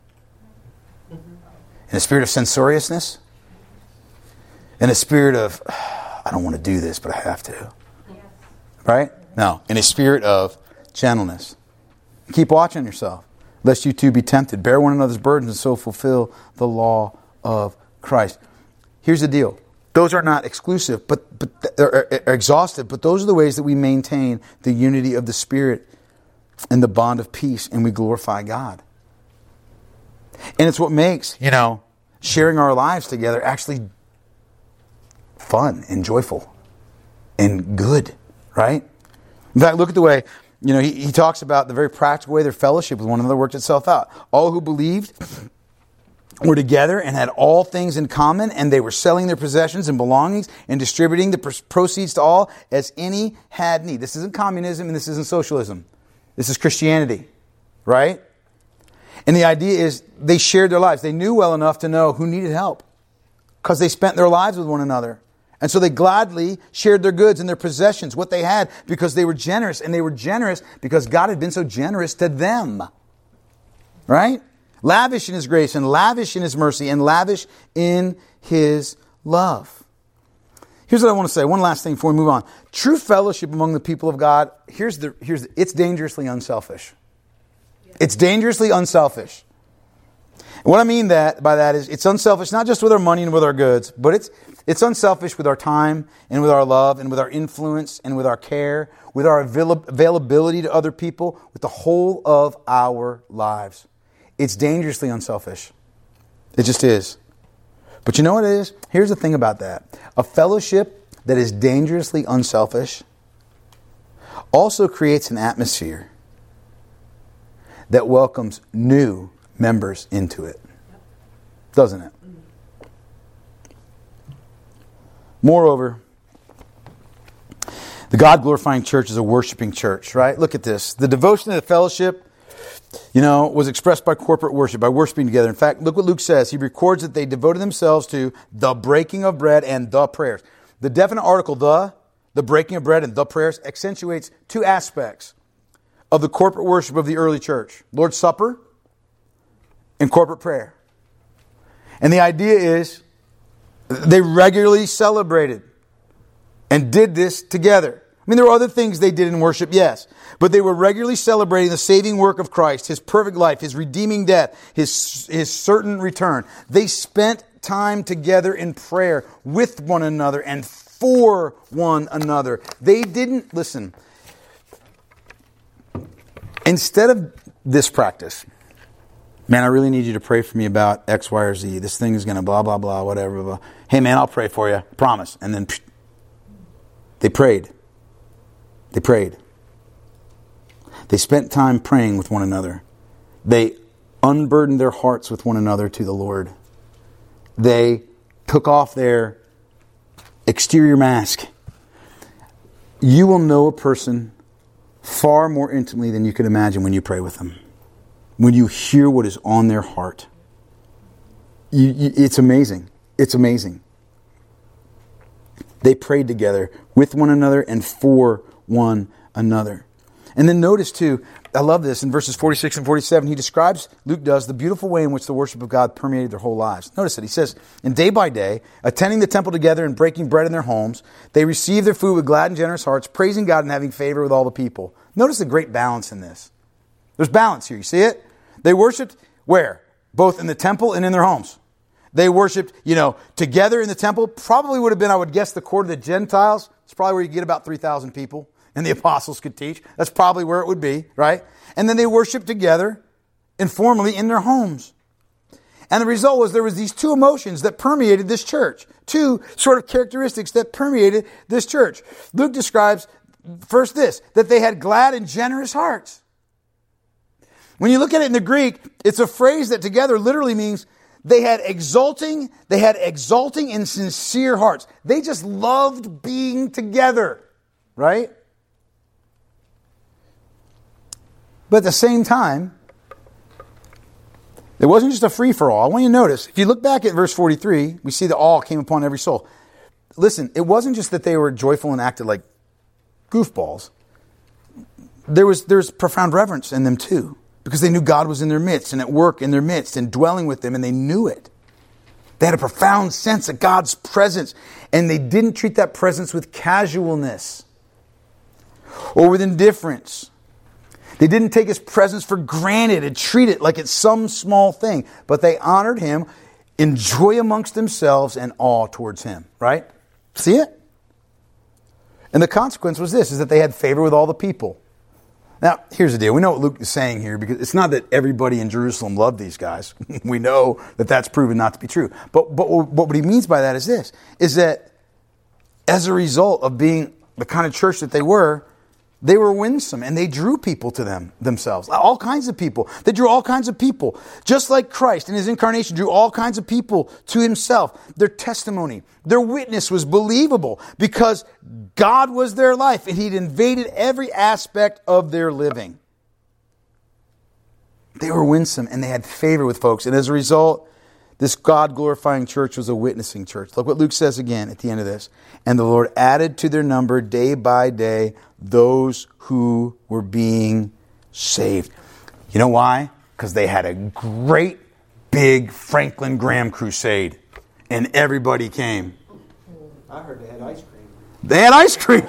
In a spirit of censoriousness? In a spirit of, I don't want to do this, but I have to. Right? No. In a spirit of gentleness. Keep watching yourself, lest you too be tempted. Bear one another's burdens and so fulfill the law of Christ. Here's the deal. Those are not exclusive, but, but are, are exhaustive, but those are the ways that we maintain the unity of the Spirit and the bond of peace, and we glorify God. And it's what makes, you know, sharing our lives together actually fun and joyful and good, right? In fact, look at the way, you know, he, he talks about the very practical way their fellowship with one another worked itself out. All who believed were together and had all things in common, and they were selling their possessions and belongings and distributing the proceeds to all as any had need. This isn't communism and this isn't socialism. This is Christianity, right? And the idea is they shared their lives. They knew well enough to know who needed help because they spent their lives with one another. And so they gladly shared their goods and their possessions, what they had, because they were generous. And they were generous because God had been so generous to them. Right? Lavish in His grace and lavish in His mercy and lavish in His love. Here's what I want to say. One last thing before we move on. True fellowship among the people of God, here's the, here's the, it's dangerously unselfish. It's dangerously unselfish. And what I mean that by that is it's unselfish not just with our money and with our goods, but it's it's unselfish with our time and with our love and with our influence and with our care, with our avail- availability to other people, with the whole of our lives. It's dangerously unselfish. It just is. But you know what it is? Here's the thing about that. A fellowship that is dangerously unselfish also creates an atmosphere that welcomes new members into it. Doesn't it? Moreover, the God-glorifying church is a worshiping church, right? Look at this. The devotion to the fellowship, you know, was expressed by corporate worship, by worshiping together. In fact, look what Luke says. He records that they devoted themselves to the breaking of bread and the prayers. The definite article, the, the breaking of bread and the prayers, accentuates two aspects of the corporate worship of the early church. Lord's Supper and corporate prayer. And the idea is they regularly celebrated and did this together. I mean, there were other things they did in worship, yes. But they were regularly celebrating the saving work of Christ, His perfect life, His redeeming death, His, His certain return. They spent time together in prayer with one another and for one another. They didn't, listen, instead of this practice, man, I really need you to pray for me about X, Y, or Z. This thing is going to blah, blah, blah, whatever. Blah. Hey, man, I'll pray for you. Promise. And then psh, they prayed. They prayed. They spent time praying with one another. They unburdened their hearts with one another to the Lord. They took off their exterior mask. You will know a person far more intimately than you could imagine when you pray with them. When you hear what is on their heart. You, you, it's amazing. It's amazing. They prayed together with one another and for one another. And then notice too, I love this, in verses forty-six and forty-seven, he describes, Luke does, the beautiful way in which the worship of God permeated their whole lives. Notice it. He says, and day by day, attending the temple together and breaking bread in their homes, they received their food with glad and generous hearts, praising God and having favor with all the people. Notice the great balance in this. There's balance here. You see it? They worshiped where? Both in the temple and in their homes. They worshipped, you know, together in the temple. Probably would have been, I would guess, the court of the Gentiles. It's probably where you get about three thousand people. And the apostles could teach. That's probably where it would be, right? And then they worshiped together informally in their homes. And the result was there was these two emotions that permeated this church. Two sort of characteristics that permeated this church. Luke describes first this, that they had glad and generous hearts. When you look at it in the Greek, it's a phrase that together literally means they had exulting, they had exulting and sincere hearts. They just loved being together, right? But at the same time, it wasn't just a free-for-all. I want you to notice, if you look back at verse forty-three, we see the awe came upon every soul. Listen, it wasn't just that they were joyful and acted like goofballs. There was there's profound reverence in them too, because they knew God was in their midst and at work in their midst and dwelling with them, and they knew it. They had a profound sense of God's presence, and they didn't treat that presence with casualness or with indifference. They didn't take His presence for granted and treat it like it's some small thing. But they honored Him in joy amongst themselves and awe towards Him. Right? See it? And the consequence was this, is that they had favor with all the people. Now, here's the deal. We know what Luke is saying here, because it's not that everybody in Jerusalem loved these guys. We know that that's proven not to be true. But, but what he means by that is this, is that as a result of being the kind of church that they were, they were winsome, and they drew people to them themselves. All kinds of people. They drew all kinds of people. Just like Christ in His incarnation drew all kinds of people to Himself. Their testimony, their witness was believable because God was their life, and He'd invaded every aspect of their living. They were winsome, and they had favor with folks. And as a result, this God-glorifying church was a witnessing church. Look what Luke says again at the end of this. And the Lord added to their number day by day those who were being saved. You know why? Because they had a great big Franklin Graham crusade. And everybody came. I heard they had ice cream. They had ice cream.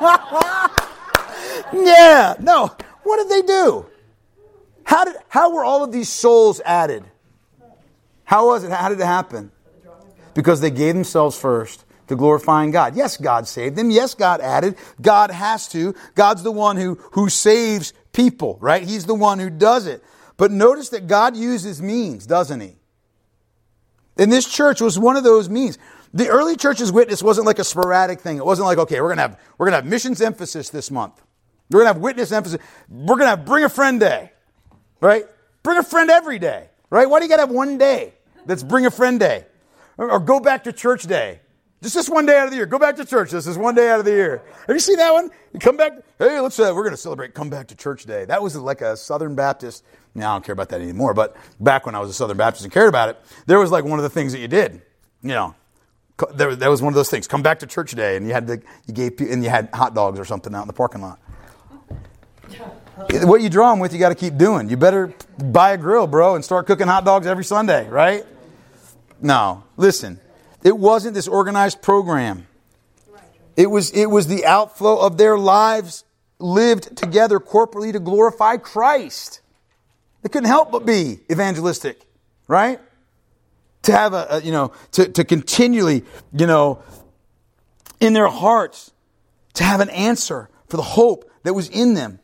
Yeah. No. What did they do? How did? How were all of these souls added? How was it? How did it happen? Because they gave themselves first to glorifying God. Yes, God saved them. Yes, God added. God has to. God's the one who, who saves people, right? He's the one who does it. But notice that God uses means, doesn't He? And this church was one of those means. The early church's witness wasn't like a sporadic thing. It wasn't like, okay, we're gonna have we're gonna have missions emphasis this month. We're gonna have witness emphasis. We're gonna have bring a friend day, right? Bring a friend every day, right? Why do you gotta have one day that's bring a friend day, or, or go back to church day? Just this one day out of the year. Go back to church. This is one day out of the year. Have you seen that one? You come back. Hey, let's. Uh, we're going to celebrate. Come back to church day. That was like a Southern Baptist. Now I don't care about that anymore. But back when I was a Southern Baptist and cared about it, there was like one of the things that you did. You know, there that was one of those things. Come back to church day, and you had the you gave and you had hot dogs or something out in the parking lot. What you draw them with, you got to keep doing. You better buy a grill, bro, and start cooking hot dogs every Sunday, right? No, listen. It wasn't this organized program. It was, it was the outflow of their lives lived together corporately to glorify Christ. It couldn't help but be evangelistic, right? To have a, a you know, to, to continually, you know, in their hearts, to have an answer for the hope that was in them.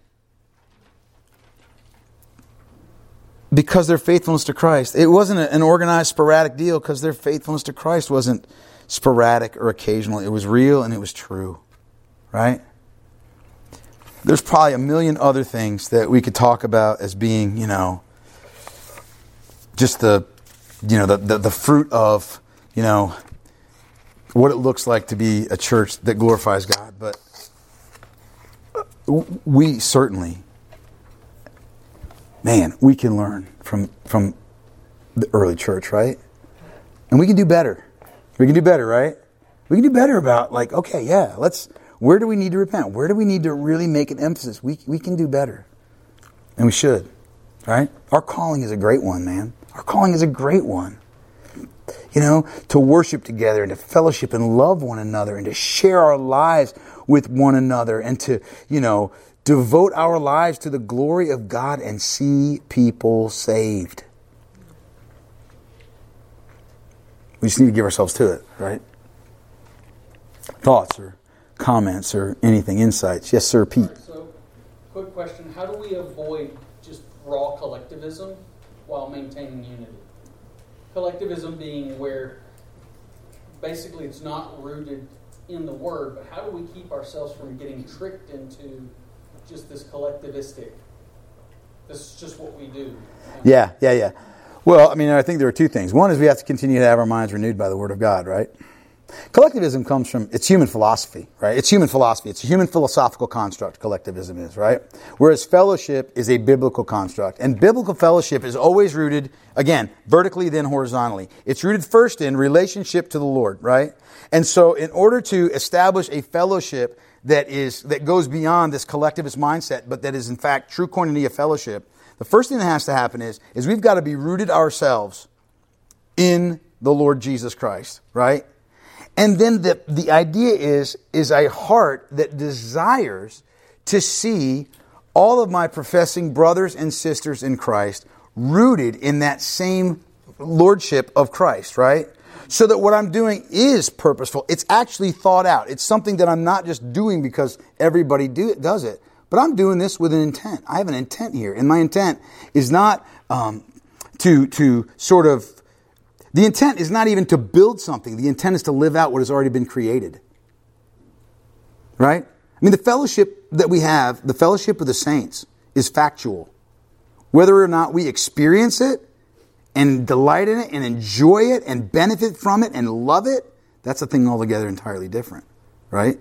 Because their faithfulness to Christ. It wasn't an organized, sporadic deal because their faithfulness to Christ wasn't sporadic or occasional. It was real and it was true. Right? There's probably a million other things that we could talk about as being, you know, just the, you know, the, the, the fruit of, you know, what it looks like to be a church that glorifies God. But we certainly, man, we can learn from from the early church, right? And we can do better. We can do better, right? We can do better about, like, okay, yeah, let's, where do we need to repent? Where do we need to really make an emphasis? We we can do better. And we should, right? Our calling is a great one, man. Our calling is a great one. You know, to worship together and to fellowship and love one another and to share our lives with one another and to, you know, devote our lives to the glory of God and see people saved. We just need to give ourselves to it, right? Thoughts or comments or anything, insights? Yes, sir, Pete. Right, so, quick question. How do we avoid just raw collectivism while maintaining unity? Collectivism being where basically it's not rooted in the Word, but how do we keep ourselves from getting tricked into just this collectivistic, this is just what we do? Yeah, yeah, yeah. Well, I mean, I think there are two things. One is we have to continue to have our minds renewed by the Word of God, right? Collectivism comes from, it's human philosophy, right? It's human philosophy. It's a human philosophical construct, collectivism is, right? Whereas fellowship is a biblical construct. And biblical fellowship is always rooted, again, vertically then horizontally. It's rooted first in relationship to the Lord, right? And so in order to establish a fellowship that is, that goes beyond this collectivist mindset, but that is in fact true koinonia fellowship, the first thing that has to happen is, is we've got to be rooted ourselves in the Lord Jesus Christ, right? And then the, the idea is, is a heart that desires to see all of my professing brothers and sisters in Christ rooted in that same lordship of Christ, right? So that what I'm doing is purposeful. It's actually thought out. It's something that I'm not just doing because everybody do it, does it. But I'm doing this with an intent. I have an intent here. And my intent is not um, to to sort of... The intent is not even to build something. The intent is to live out what has already been created. Right? I mean, the fellowship that we have, the fellowship of the saints, is factual. Whether or not we experience it and delight in it and enjoy it and benefit from it and love it, that's a thing altogether entirely different. Right?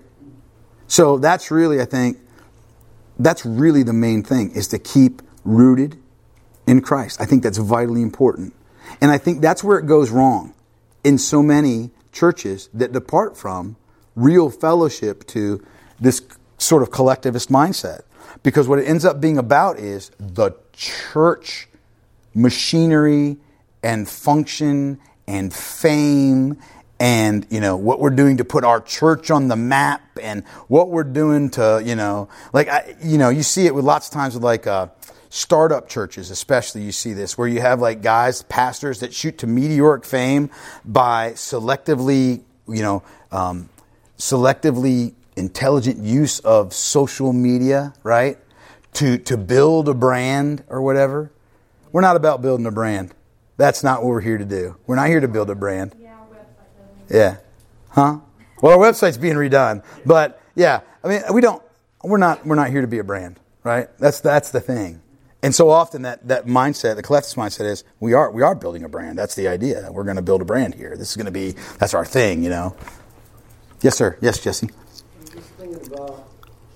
So that's really, I think, that's really the main thing, is to keep rooted in Christ. I think that's vitally important. And I think that's where it goes wrong in so many churches that depart from real fellowship to this sort of collectivist mindset. Because what it ends up being about is the church machinery and function and fame and, you know, what we're doing to put our church on the map and what we're doing to, you know, like, I, you know, you see it with lots of times with like, uh, startup churches, especially, you see this, where you have like guys, pastors that shoot to meteoric fame by selectively, you know, um, selectively intelligent use of social media, right? To to build a brand or whatever. We're not about building a brand. That's not what we're here to do. We're not here to build a brand. Yeah, our website doesn't. Yeah. Huh? Well, our website's being redone, but yeah, I mean, we don't. We're not. We're not here to be a brand, right? That's that's the thing. And so often that, that mindset, the collectivist mindset is, we are we are building a brand. That's the idea. We're going to build a brand here. This is going to be, that's our thing, you know. Yes, sir. Yes, Jesse. I'm just thinking about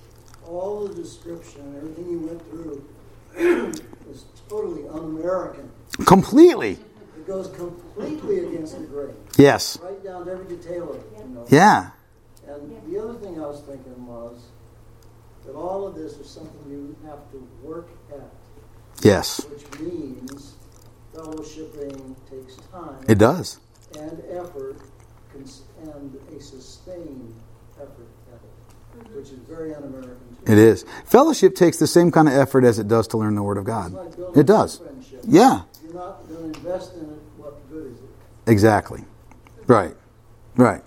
all the description, everything you went through was totally un-American. Completely. It goes completely against the grain. Yes. Right down to every detail of it. You know? Yeah. And the other thing I was thinking was that all of this is something you have to work at. Yes. Which means fellowshipping takes time. It does. And effort and a sustained effort at it, which is very un-American too. It is. Fellowship takes the same kind of effort as it does to learn the Word of God. It's like building It does. a friendship. Yeah, You're not going to invest in it, what good is it? exactly. Right. Right.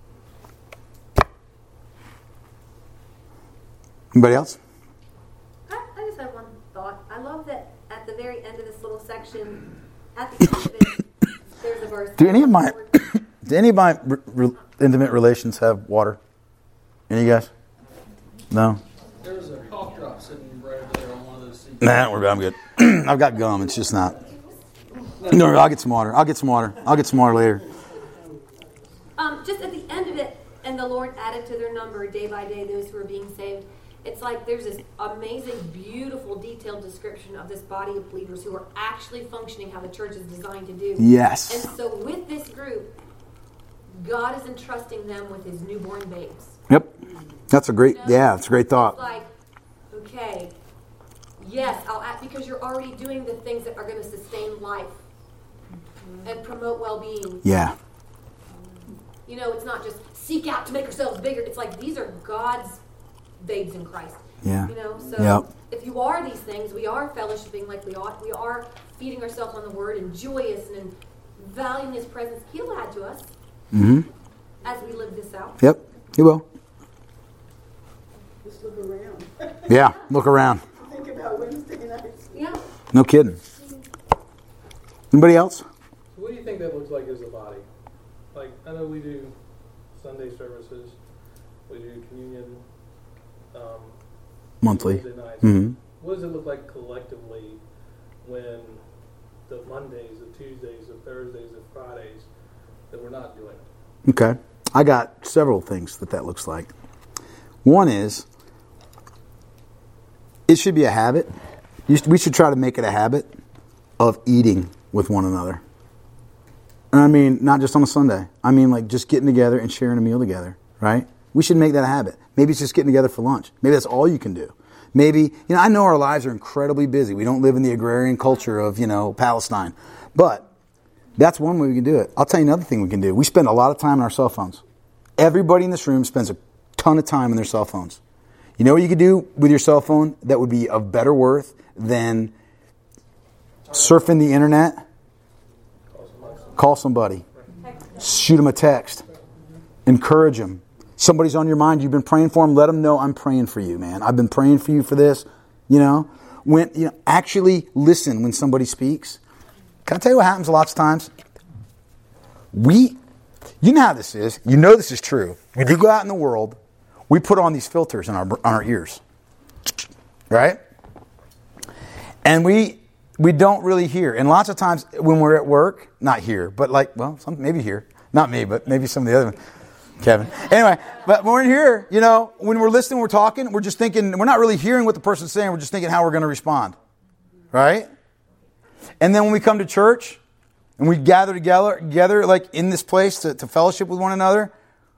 Anybody else? I, I just have one thought. I love that at the very end of this little section, at the end of it, there's a verse. Do any of my do any of my re- re- intimate relations have water? Any of you guys? No. There was a cough drop sitting right over there on one of those seats. Nah, we're good. I'm good. I've got gum. It's just not. No, I'll get some water. I'll get some water. I'll get some water later. Um, just at the end of it, and the Lord added to their number day by day those who are being saved. It's like there's this amazing, beautiful, detailed description of this body of believers who are actually functioning how the church is designed to do. Yes. And so with this group, God is entrusting them with his newborn babes. Yep. That's a great, You know? yeah, it's a great It's thought. like, okay, yes, I'll act because you're already doing the things that are going to sustain life and promote well-being. Yeah. You know, it's not just seek out to make yourselves bigger. It's like these are God's babes in Christ. Yeah. You know, so Yep. if you are these things, we are fellowshipping like we ought. We are feeding ourselves on the Word and joyous and valuing His presence. He'll add to us Mm-hmm. as we live this out. Yep. You will. Just look around. Yeah. Look around. Think about Wednesday nights. Yeah. No kidding. Anybody else? So what do you think that looks like as a body? Like, I know we do Sunday services, we do communion um, Monthly. Wednesday nights. Mm-hmm. What does it look like collectively when the Mondays, the Tuesdays, the Thursdays, the Fridays that we're not doing it? Okay. I got several things that that looks like. One is, it should be a habit. You should- We should try to make it a habit of eating with one another. And I mean, not just on a Sunday. I mean, like just getting together and sharing a meal together, right? We should make that a habit. Maybe it's just getting together for lunch. Maybe that's all you can do. Maybe, you know, I know our lives are incredibly busy. We don't live in the agrarian culture of, you know, Palestine. But that's one way we can do it. I'll tell you another thing we can do. We spend a lot of time on our cell phones. Everybody in this room spends a ton of time on their cell phones. You know what you could do with your cell phone that would be of better worth than surfing the internet? Call somebody. Shoot them a text. Encourage them. Somebody's on your mind. You've been praying for them. Let them know I'm praying for you, man. I've been praying for you for this. You know, when you know, actually listen when somebody speaks. Can I tell you what happens lots of times? We, you know how this is. You know this is true. When you go out in the world, we put on these filters on our on our ears, right? And we we don't really hear. And lots of times when we're at work, not here, but like, well, some, maybe here. Not me, but maybe some of the other ones. Kevin. Anyway, but when we're here, you know, when we're listening, we're talking, we're just thinking, we're not really hearing what the person's saying. We're just thinking how we're going to respond. Right? And then when we come to church and we gather together, together like in this place to, to fellowship with one another,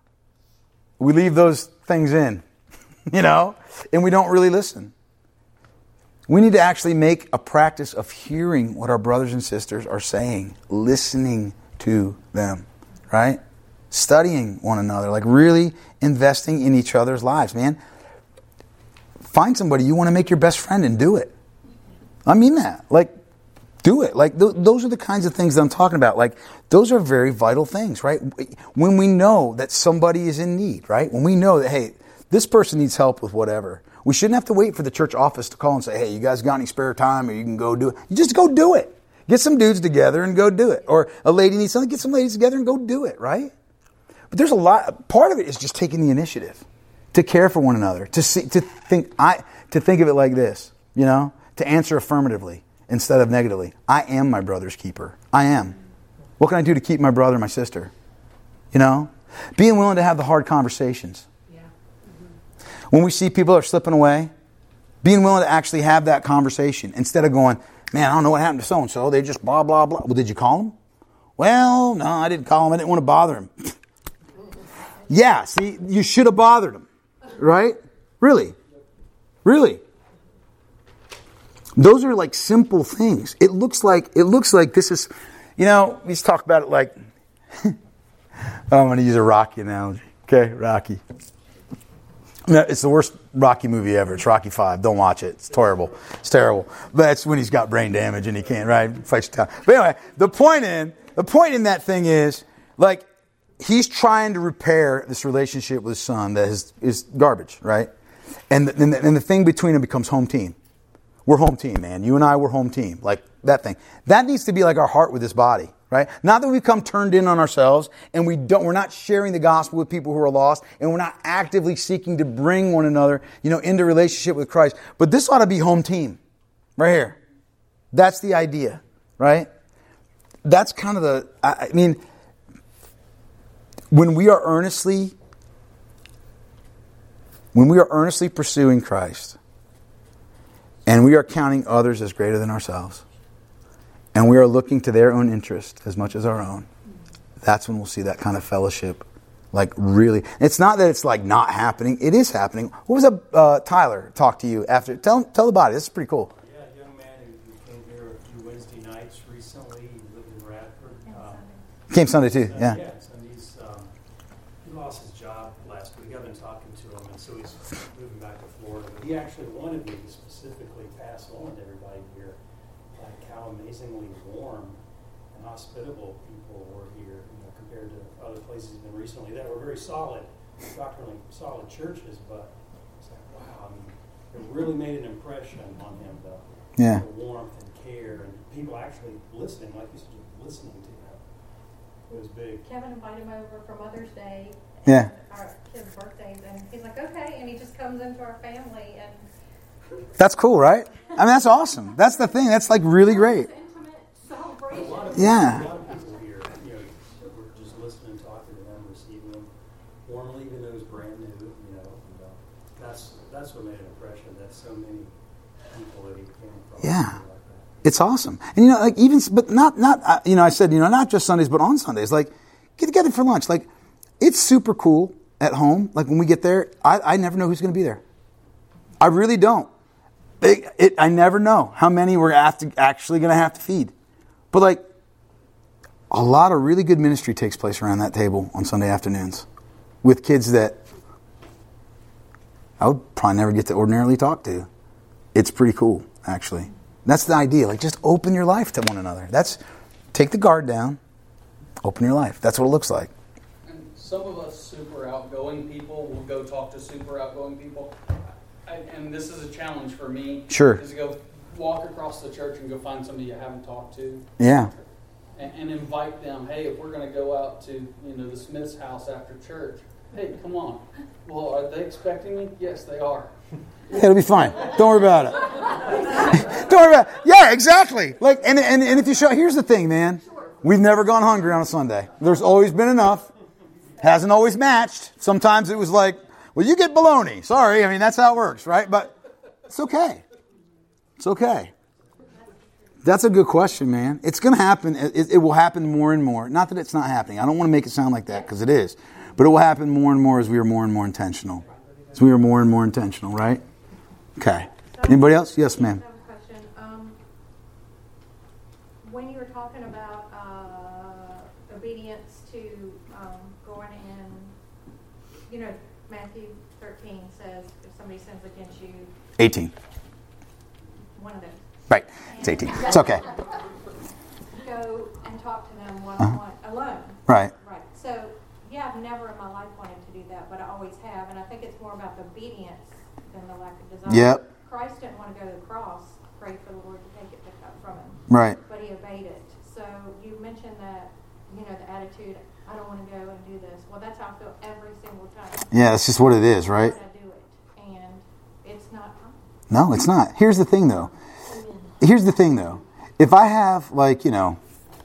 we leave those things in, you know, and we don't really listen. We need to actually make a practice of hearing what our brothers and sisters are saying, listening to them, right? Studying one another, like really investing in each other's lives, man. Find somebody you want to make your best friend and do it. I mean that. Like, do it. Like, th- those are the kinds of things that I'm talking about. Like, those are very vital things, right? When we know that somebody is in need, right? When we know that, hey, this person needs help with whatever, we shouldn't have to wait for the church office to call and say, hey, you guys got any spare time or you can go do it. You just go do it. Get some dudes together and go do it. Or a lady needs something, get some ladies together and go do it, right? But there's a lot, part of it is just taking the initiative to care for one another, to see, to think, I, to think of it like this, you know, to answer affirmatively instead of negatively. I am my brother's keeper. I am. What can I do to keep my brother and my sister? You know, being willing to have the hard conversations. Yeah. Mm-hmm. When we see people are slipping away, being willing to actually have that conversation instead of going, man, I don't know what happened to so-and-so. They just blah, blah, blah. Well, did you call them? Well, no, I didn't call them. I didn't want to bother them. Yeah, see, you should have bothered them, right? Really? Really? Those are like simple things. It looks like it looks like this is, you know, we talk about it like, I'm going to use a Rocky analogy. Okay, Rocky. No, it's the worst Rocky movie ever. It's Rocky Five. Don't watch it. It's terrible. It's terrible. But that's when he's got brain damage and he can't, right? Fights you down. But anyway, the point in the point in that thing is, like, he's trying to repair this relationship with his son that is, is garbage, right? And the, and, the, and the thing between them becomes home team. We're home team, man. You and I, we're home team. Like that thing. That needs to be like our heart with this body. Right? Not that we become turned in on ourselves and we don't, we're not sharing the gospel with people who are lost and we're not actively seeking to bring one another, you know, into relationship with Christ. But this ought to be home team. Right here. That's the idea. Right? That's kind of the, I mean, when we are earnestly, when we are earnestly pursuing Christ and we are counting others as greater than ourselves, and we are looking to their own interest as much as our own, that's when we'll see that kind of fellowship. Like really. It's not that it's like not happening. It is happening. What was that uh, Tyler talk to you after? Tell tell the body. This is pretty cool. Yeah, a young man who came here a few Wednesday nights recently. He lived in Radford. Um, Came Sunday too, yeah. Yeah, Sundays. Um, he lost his job last week. I've been talking to him, and so he's moving back to Florida. But he actually wanted me to specifically pass on to everybody here like how amazingly warm and hospitable people were here, you know, compared to other places he's been recently that were very solid, doctrinally solid churches. But it's like, wow, I mean, it really made an impression on him, though. Yeah. The warmth and care, and people actually listening, like you said, listening to him. It was big. Kevin invited him over for Mother's Day. Yeah. Our kids' birthdays, and he's like, okay, and he just comes into our family, and That's cool, right? I mean, that's awesome. That's the thing. That's like really great. intimate A celebration. lot of Yeah. people, a lot of people here, you know, were just listening, talking to them, receiving them warmly, even though it was brand new, you know. And, uh, that's that's what made an impression. That so many people that he came from. Yeah. Like that. It's awesome. And you know, like even, but not, not, uh, you know, I said, you know, not just Sundays, but on Sundays, like get together for lunch. Like it's super cool at home. Like when we get there, I, I never know who's going to be there. I really don't. It, it, I never know how many we're have to, actually going to have to feed. But like a lot of really good ministry takes place around that table on Sunday afternoons with kids that I would probably never get to ordinarily talk to. It's pretty cool, actually. That's the idea. Like just open your life to one another. That's take the guard down, open your life. That's what it looks like. And some of us super outgoing people will go talk to super outgoing people. I, and this is a challenge for me. Sure. Is to go walk across the church and go find somebody you haven't talked to. Yeah. And, and invite them. Hey, if we're going to go out to you know the Smith's house after church, hey, come on. Well, are they expecting me? Yes, they are. Yeah, it'll be fine. Don't worry about it. Don't worry about it. Yeah, exactly. Like, and, and and if you show, here's the thing, man. We've never gone hungry on a Sunday. There's always been enough. Hasn't always matched. Sometimes it was like, well, you get bologna. Sorry. I mean, that's how it works, right? But it's okay. It's okay. That's a good question, man. It's going to happen. It, it will happen more and more. Not that it's not happening. I don't want to make it sound like that because it is. But it will happen more and more as we are more and more intentional. As we are more and more intentional, right? Okay. Anybody else? Yes, ma'am. I have a question. Um, when you were talking about uh, obedience to um, going in, you know, Matthew thirteen says if somebody sins against you, eighteen. one of those. Right. It's eighteen. It's okay. Go and talk to them one Uh-huh. on one alone. Right. Right. So, yeah, I've never in my life wanted to do that, but I always have, and I think it's more about the obedience than the lack of desire. Yep. Christ didn't want to go to the cross, pray for the Lord to take it from him. Right. But he obeyed it. So you mentioned that, you know, the attitude, I don't want to go and do this. Well, that's how I feel every single time. Yeah, that's just what it is, right? When I do it. And it's not fun. No, it's not. Here's the thing, though. Here's the thing, though. If I have, like, you know,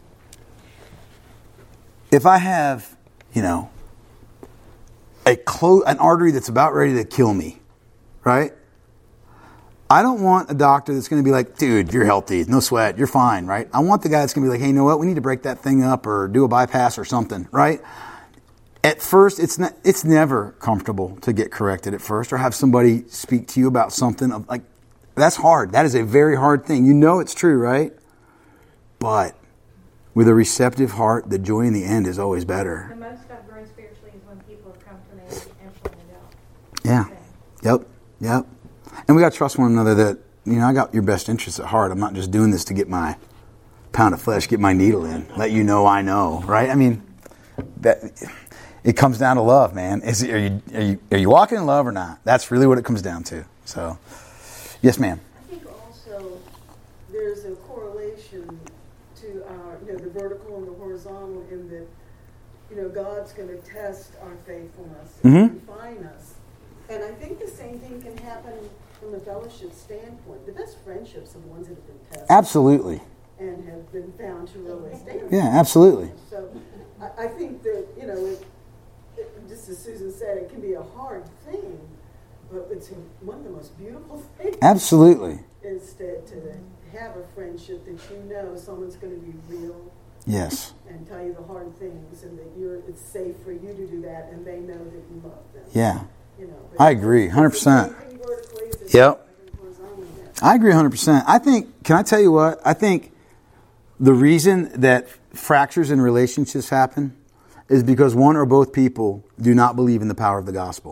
if I have, you know, a clo- an artery that's about ready to kill me, right? I don't want a doctor that's going to be like, dude, you're healthy, no sweat, you're fine, right? I want the guy that's going to be like, hey, you know what? We need to break that thing up or do a bypass or something, right? At first, it's not, it's never comfortable to get corrected at first or have somebody speak to you about something of like, that's hard. That is a very hard thing. You know it's true, right? But with a receptive heart, the joy in the end is always better. The most I've grown spiritually is when people have come to me and pointed out. Yeah. things. Yep, yep. And we got to trust one another that, you know, I got your best interests at heart. I'm not just doing this to get my pound of flesh, get my needle in, let you know I know, right? I mean, that it comes down to love, man. Is it, are you are you are you walking in love or not? That's really what it comes down to. So, yes, ma'am. I think also there's a correlation to our, you know, the vertical and the horizontal in that, you know, God's going to test our faithfulness Mm-hmm. and refine us. And I think the same thing can happen from a fellowship standpoint. The best friendships are the ones that have been tested. Absolutely. And have been found to really stand. Yeah, absolutely. So I, I think that, you know, it, it, just as Susan said, it can be a hard thing, but it's one of the most beautiful things. Absolutely. Is to, to have a friendship that you know someone's going to be real. Yes. And tell you the hard things, and that you're it's safe for you to do that, and they know that you love them. Yeah. You know, I agree, one hundred percent. Yep. Yep. I agree one hundred percent. I think, can I tell you what? I think the reason that fractures in relationships happen is because one or both people do not believe in the power of the gospel.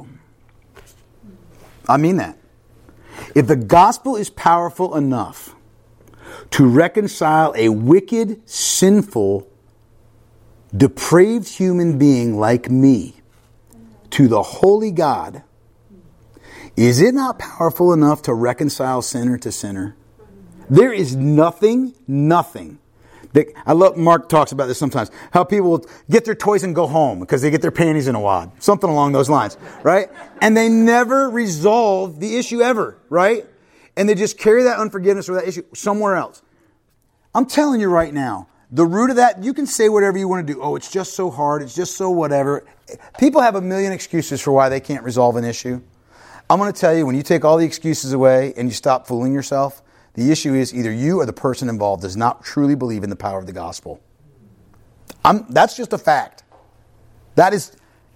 I mean that. If the gospel is powerful enough to reconcile a wicked, sinful, depraved human being like me to the holy God, is it not powerful enough to reconcile sinner to sinner? There is nothing, nothing. That, I love, Mark talks about this sometimes, how people will get their toys and go home because they get their panties in a wad. Something along those lines, right? And they never resolve the issue ever, right? And they just carry that unforgiveness or that issue somewhere else. I'm telling you right now, the root of that, you can say whatever you want to do. Oh, it's just so hard. It's just so whatever. People have a million excuses for why they can't resolve an issue. I'm going to tell you, when you take all the excuses away and you stop fooling yourself, the issue is either you or the person involved does not truly believe in the power of the gospel. I'm, that's just a fact. That is,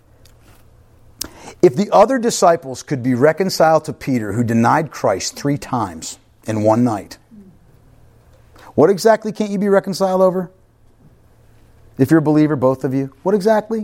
if the other disciples could be reconciled to Peter, who denied Christ three times in one night, what exactly can't you be reconciled over? If you're a believer, both of you, what exactly?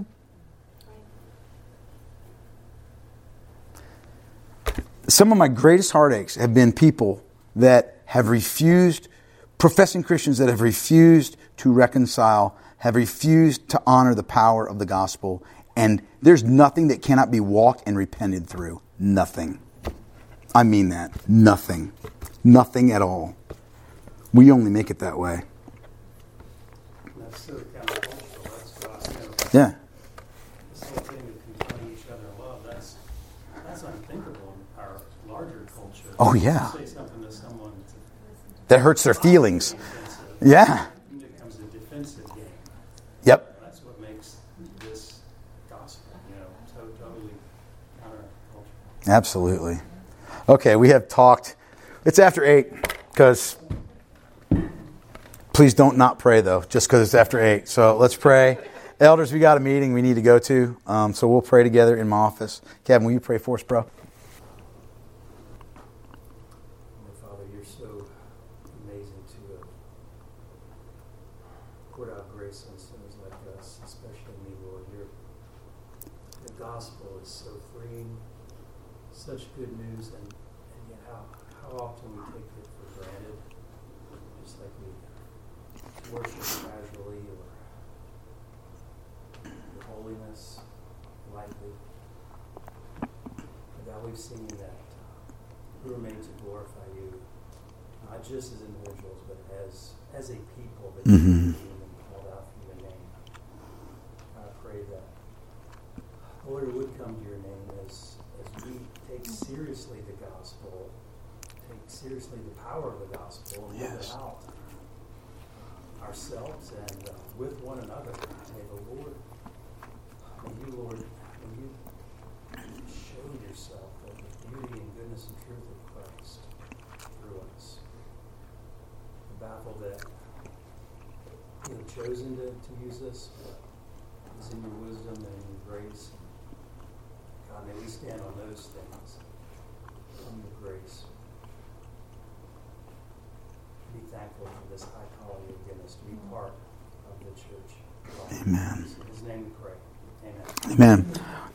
Some of my greatest heartaches have been people that have refused, professing Christians that have refused to reconcile, have refused to honor the power of the gospel, and there's nothing that cannot be walked and repented through. Nothing. I mean that. Nothing. Nothing at all. We only make it that way. That's so countercultural. That's why, you know, Yeah. this whole thing of confronting each other in love, that's, that's unthinkable in our larger culture. Oh, yeah. You say something to someone to That hurts their feelings. defensive. Yeah. It becomes a defensive game. Yep. That's what makes this gospel, you know, to- totally countercultural. Absolutely. Okay, we have talked. It's after eight, because please don't not pray, though, just because it's after eight. So let's pray. Elders, we got a meeting we need to go to, um, so we'll pray together in my office. Kevin, will you pray for us, bro? Father, you're so amazing to have poured out grace on sinners like us, especially me, Lord. Your, the gospel is so freeing, such good news, and, and yet how, how often we take it for granted, just like we worship casually or your holiness lightly. But God, we've seen that uh, we were made to glorify you, not just as individuals, but as as a people that Mhm. you've redeemed and called out from your name. I pray that, Lord, we would come to your name as, as we take seriously the gospel, take seriously the power of the gospel, and live Yes. it out ourselves and uh, with one another. May the Lord, may you, Lord, may you show yourself of the beauty and goodness and truth of Christ through us. I'm baffled that you have chosen to, to use us, but it's in your wisdom and in your grace. God, may we stand on those things, on your grace. Be thankful for this high calling you've given us to be part of the church. Amen. In his name we pray. Amen. Amen.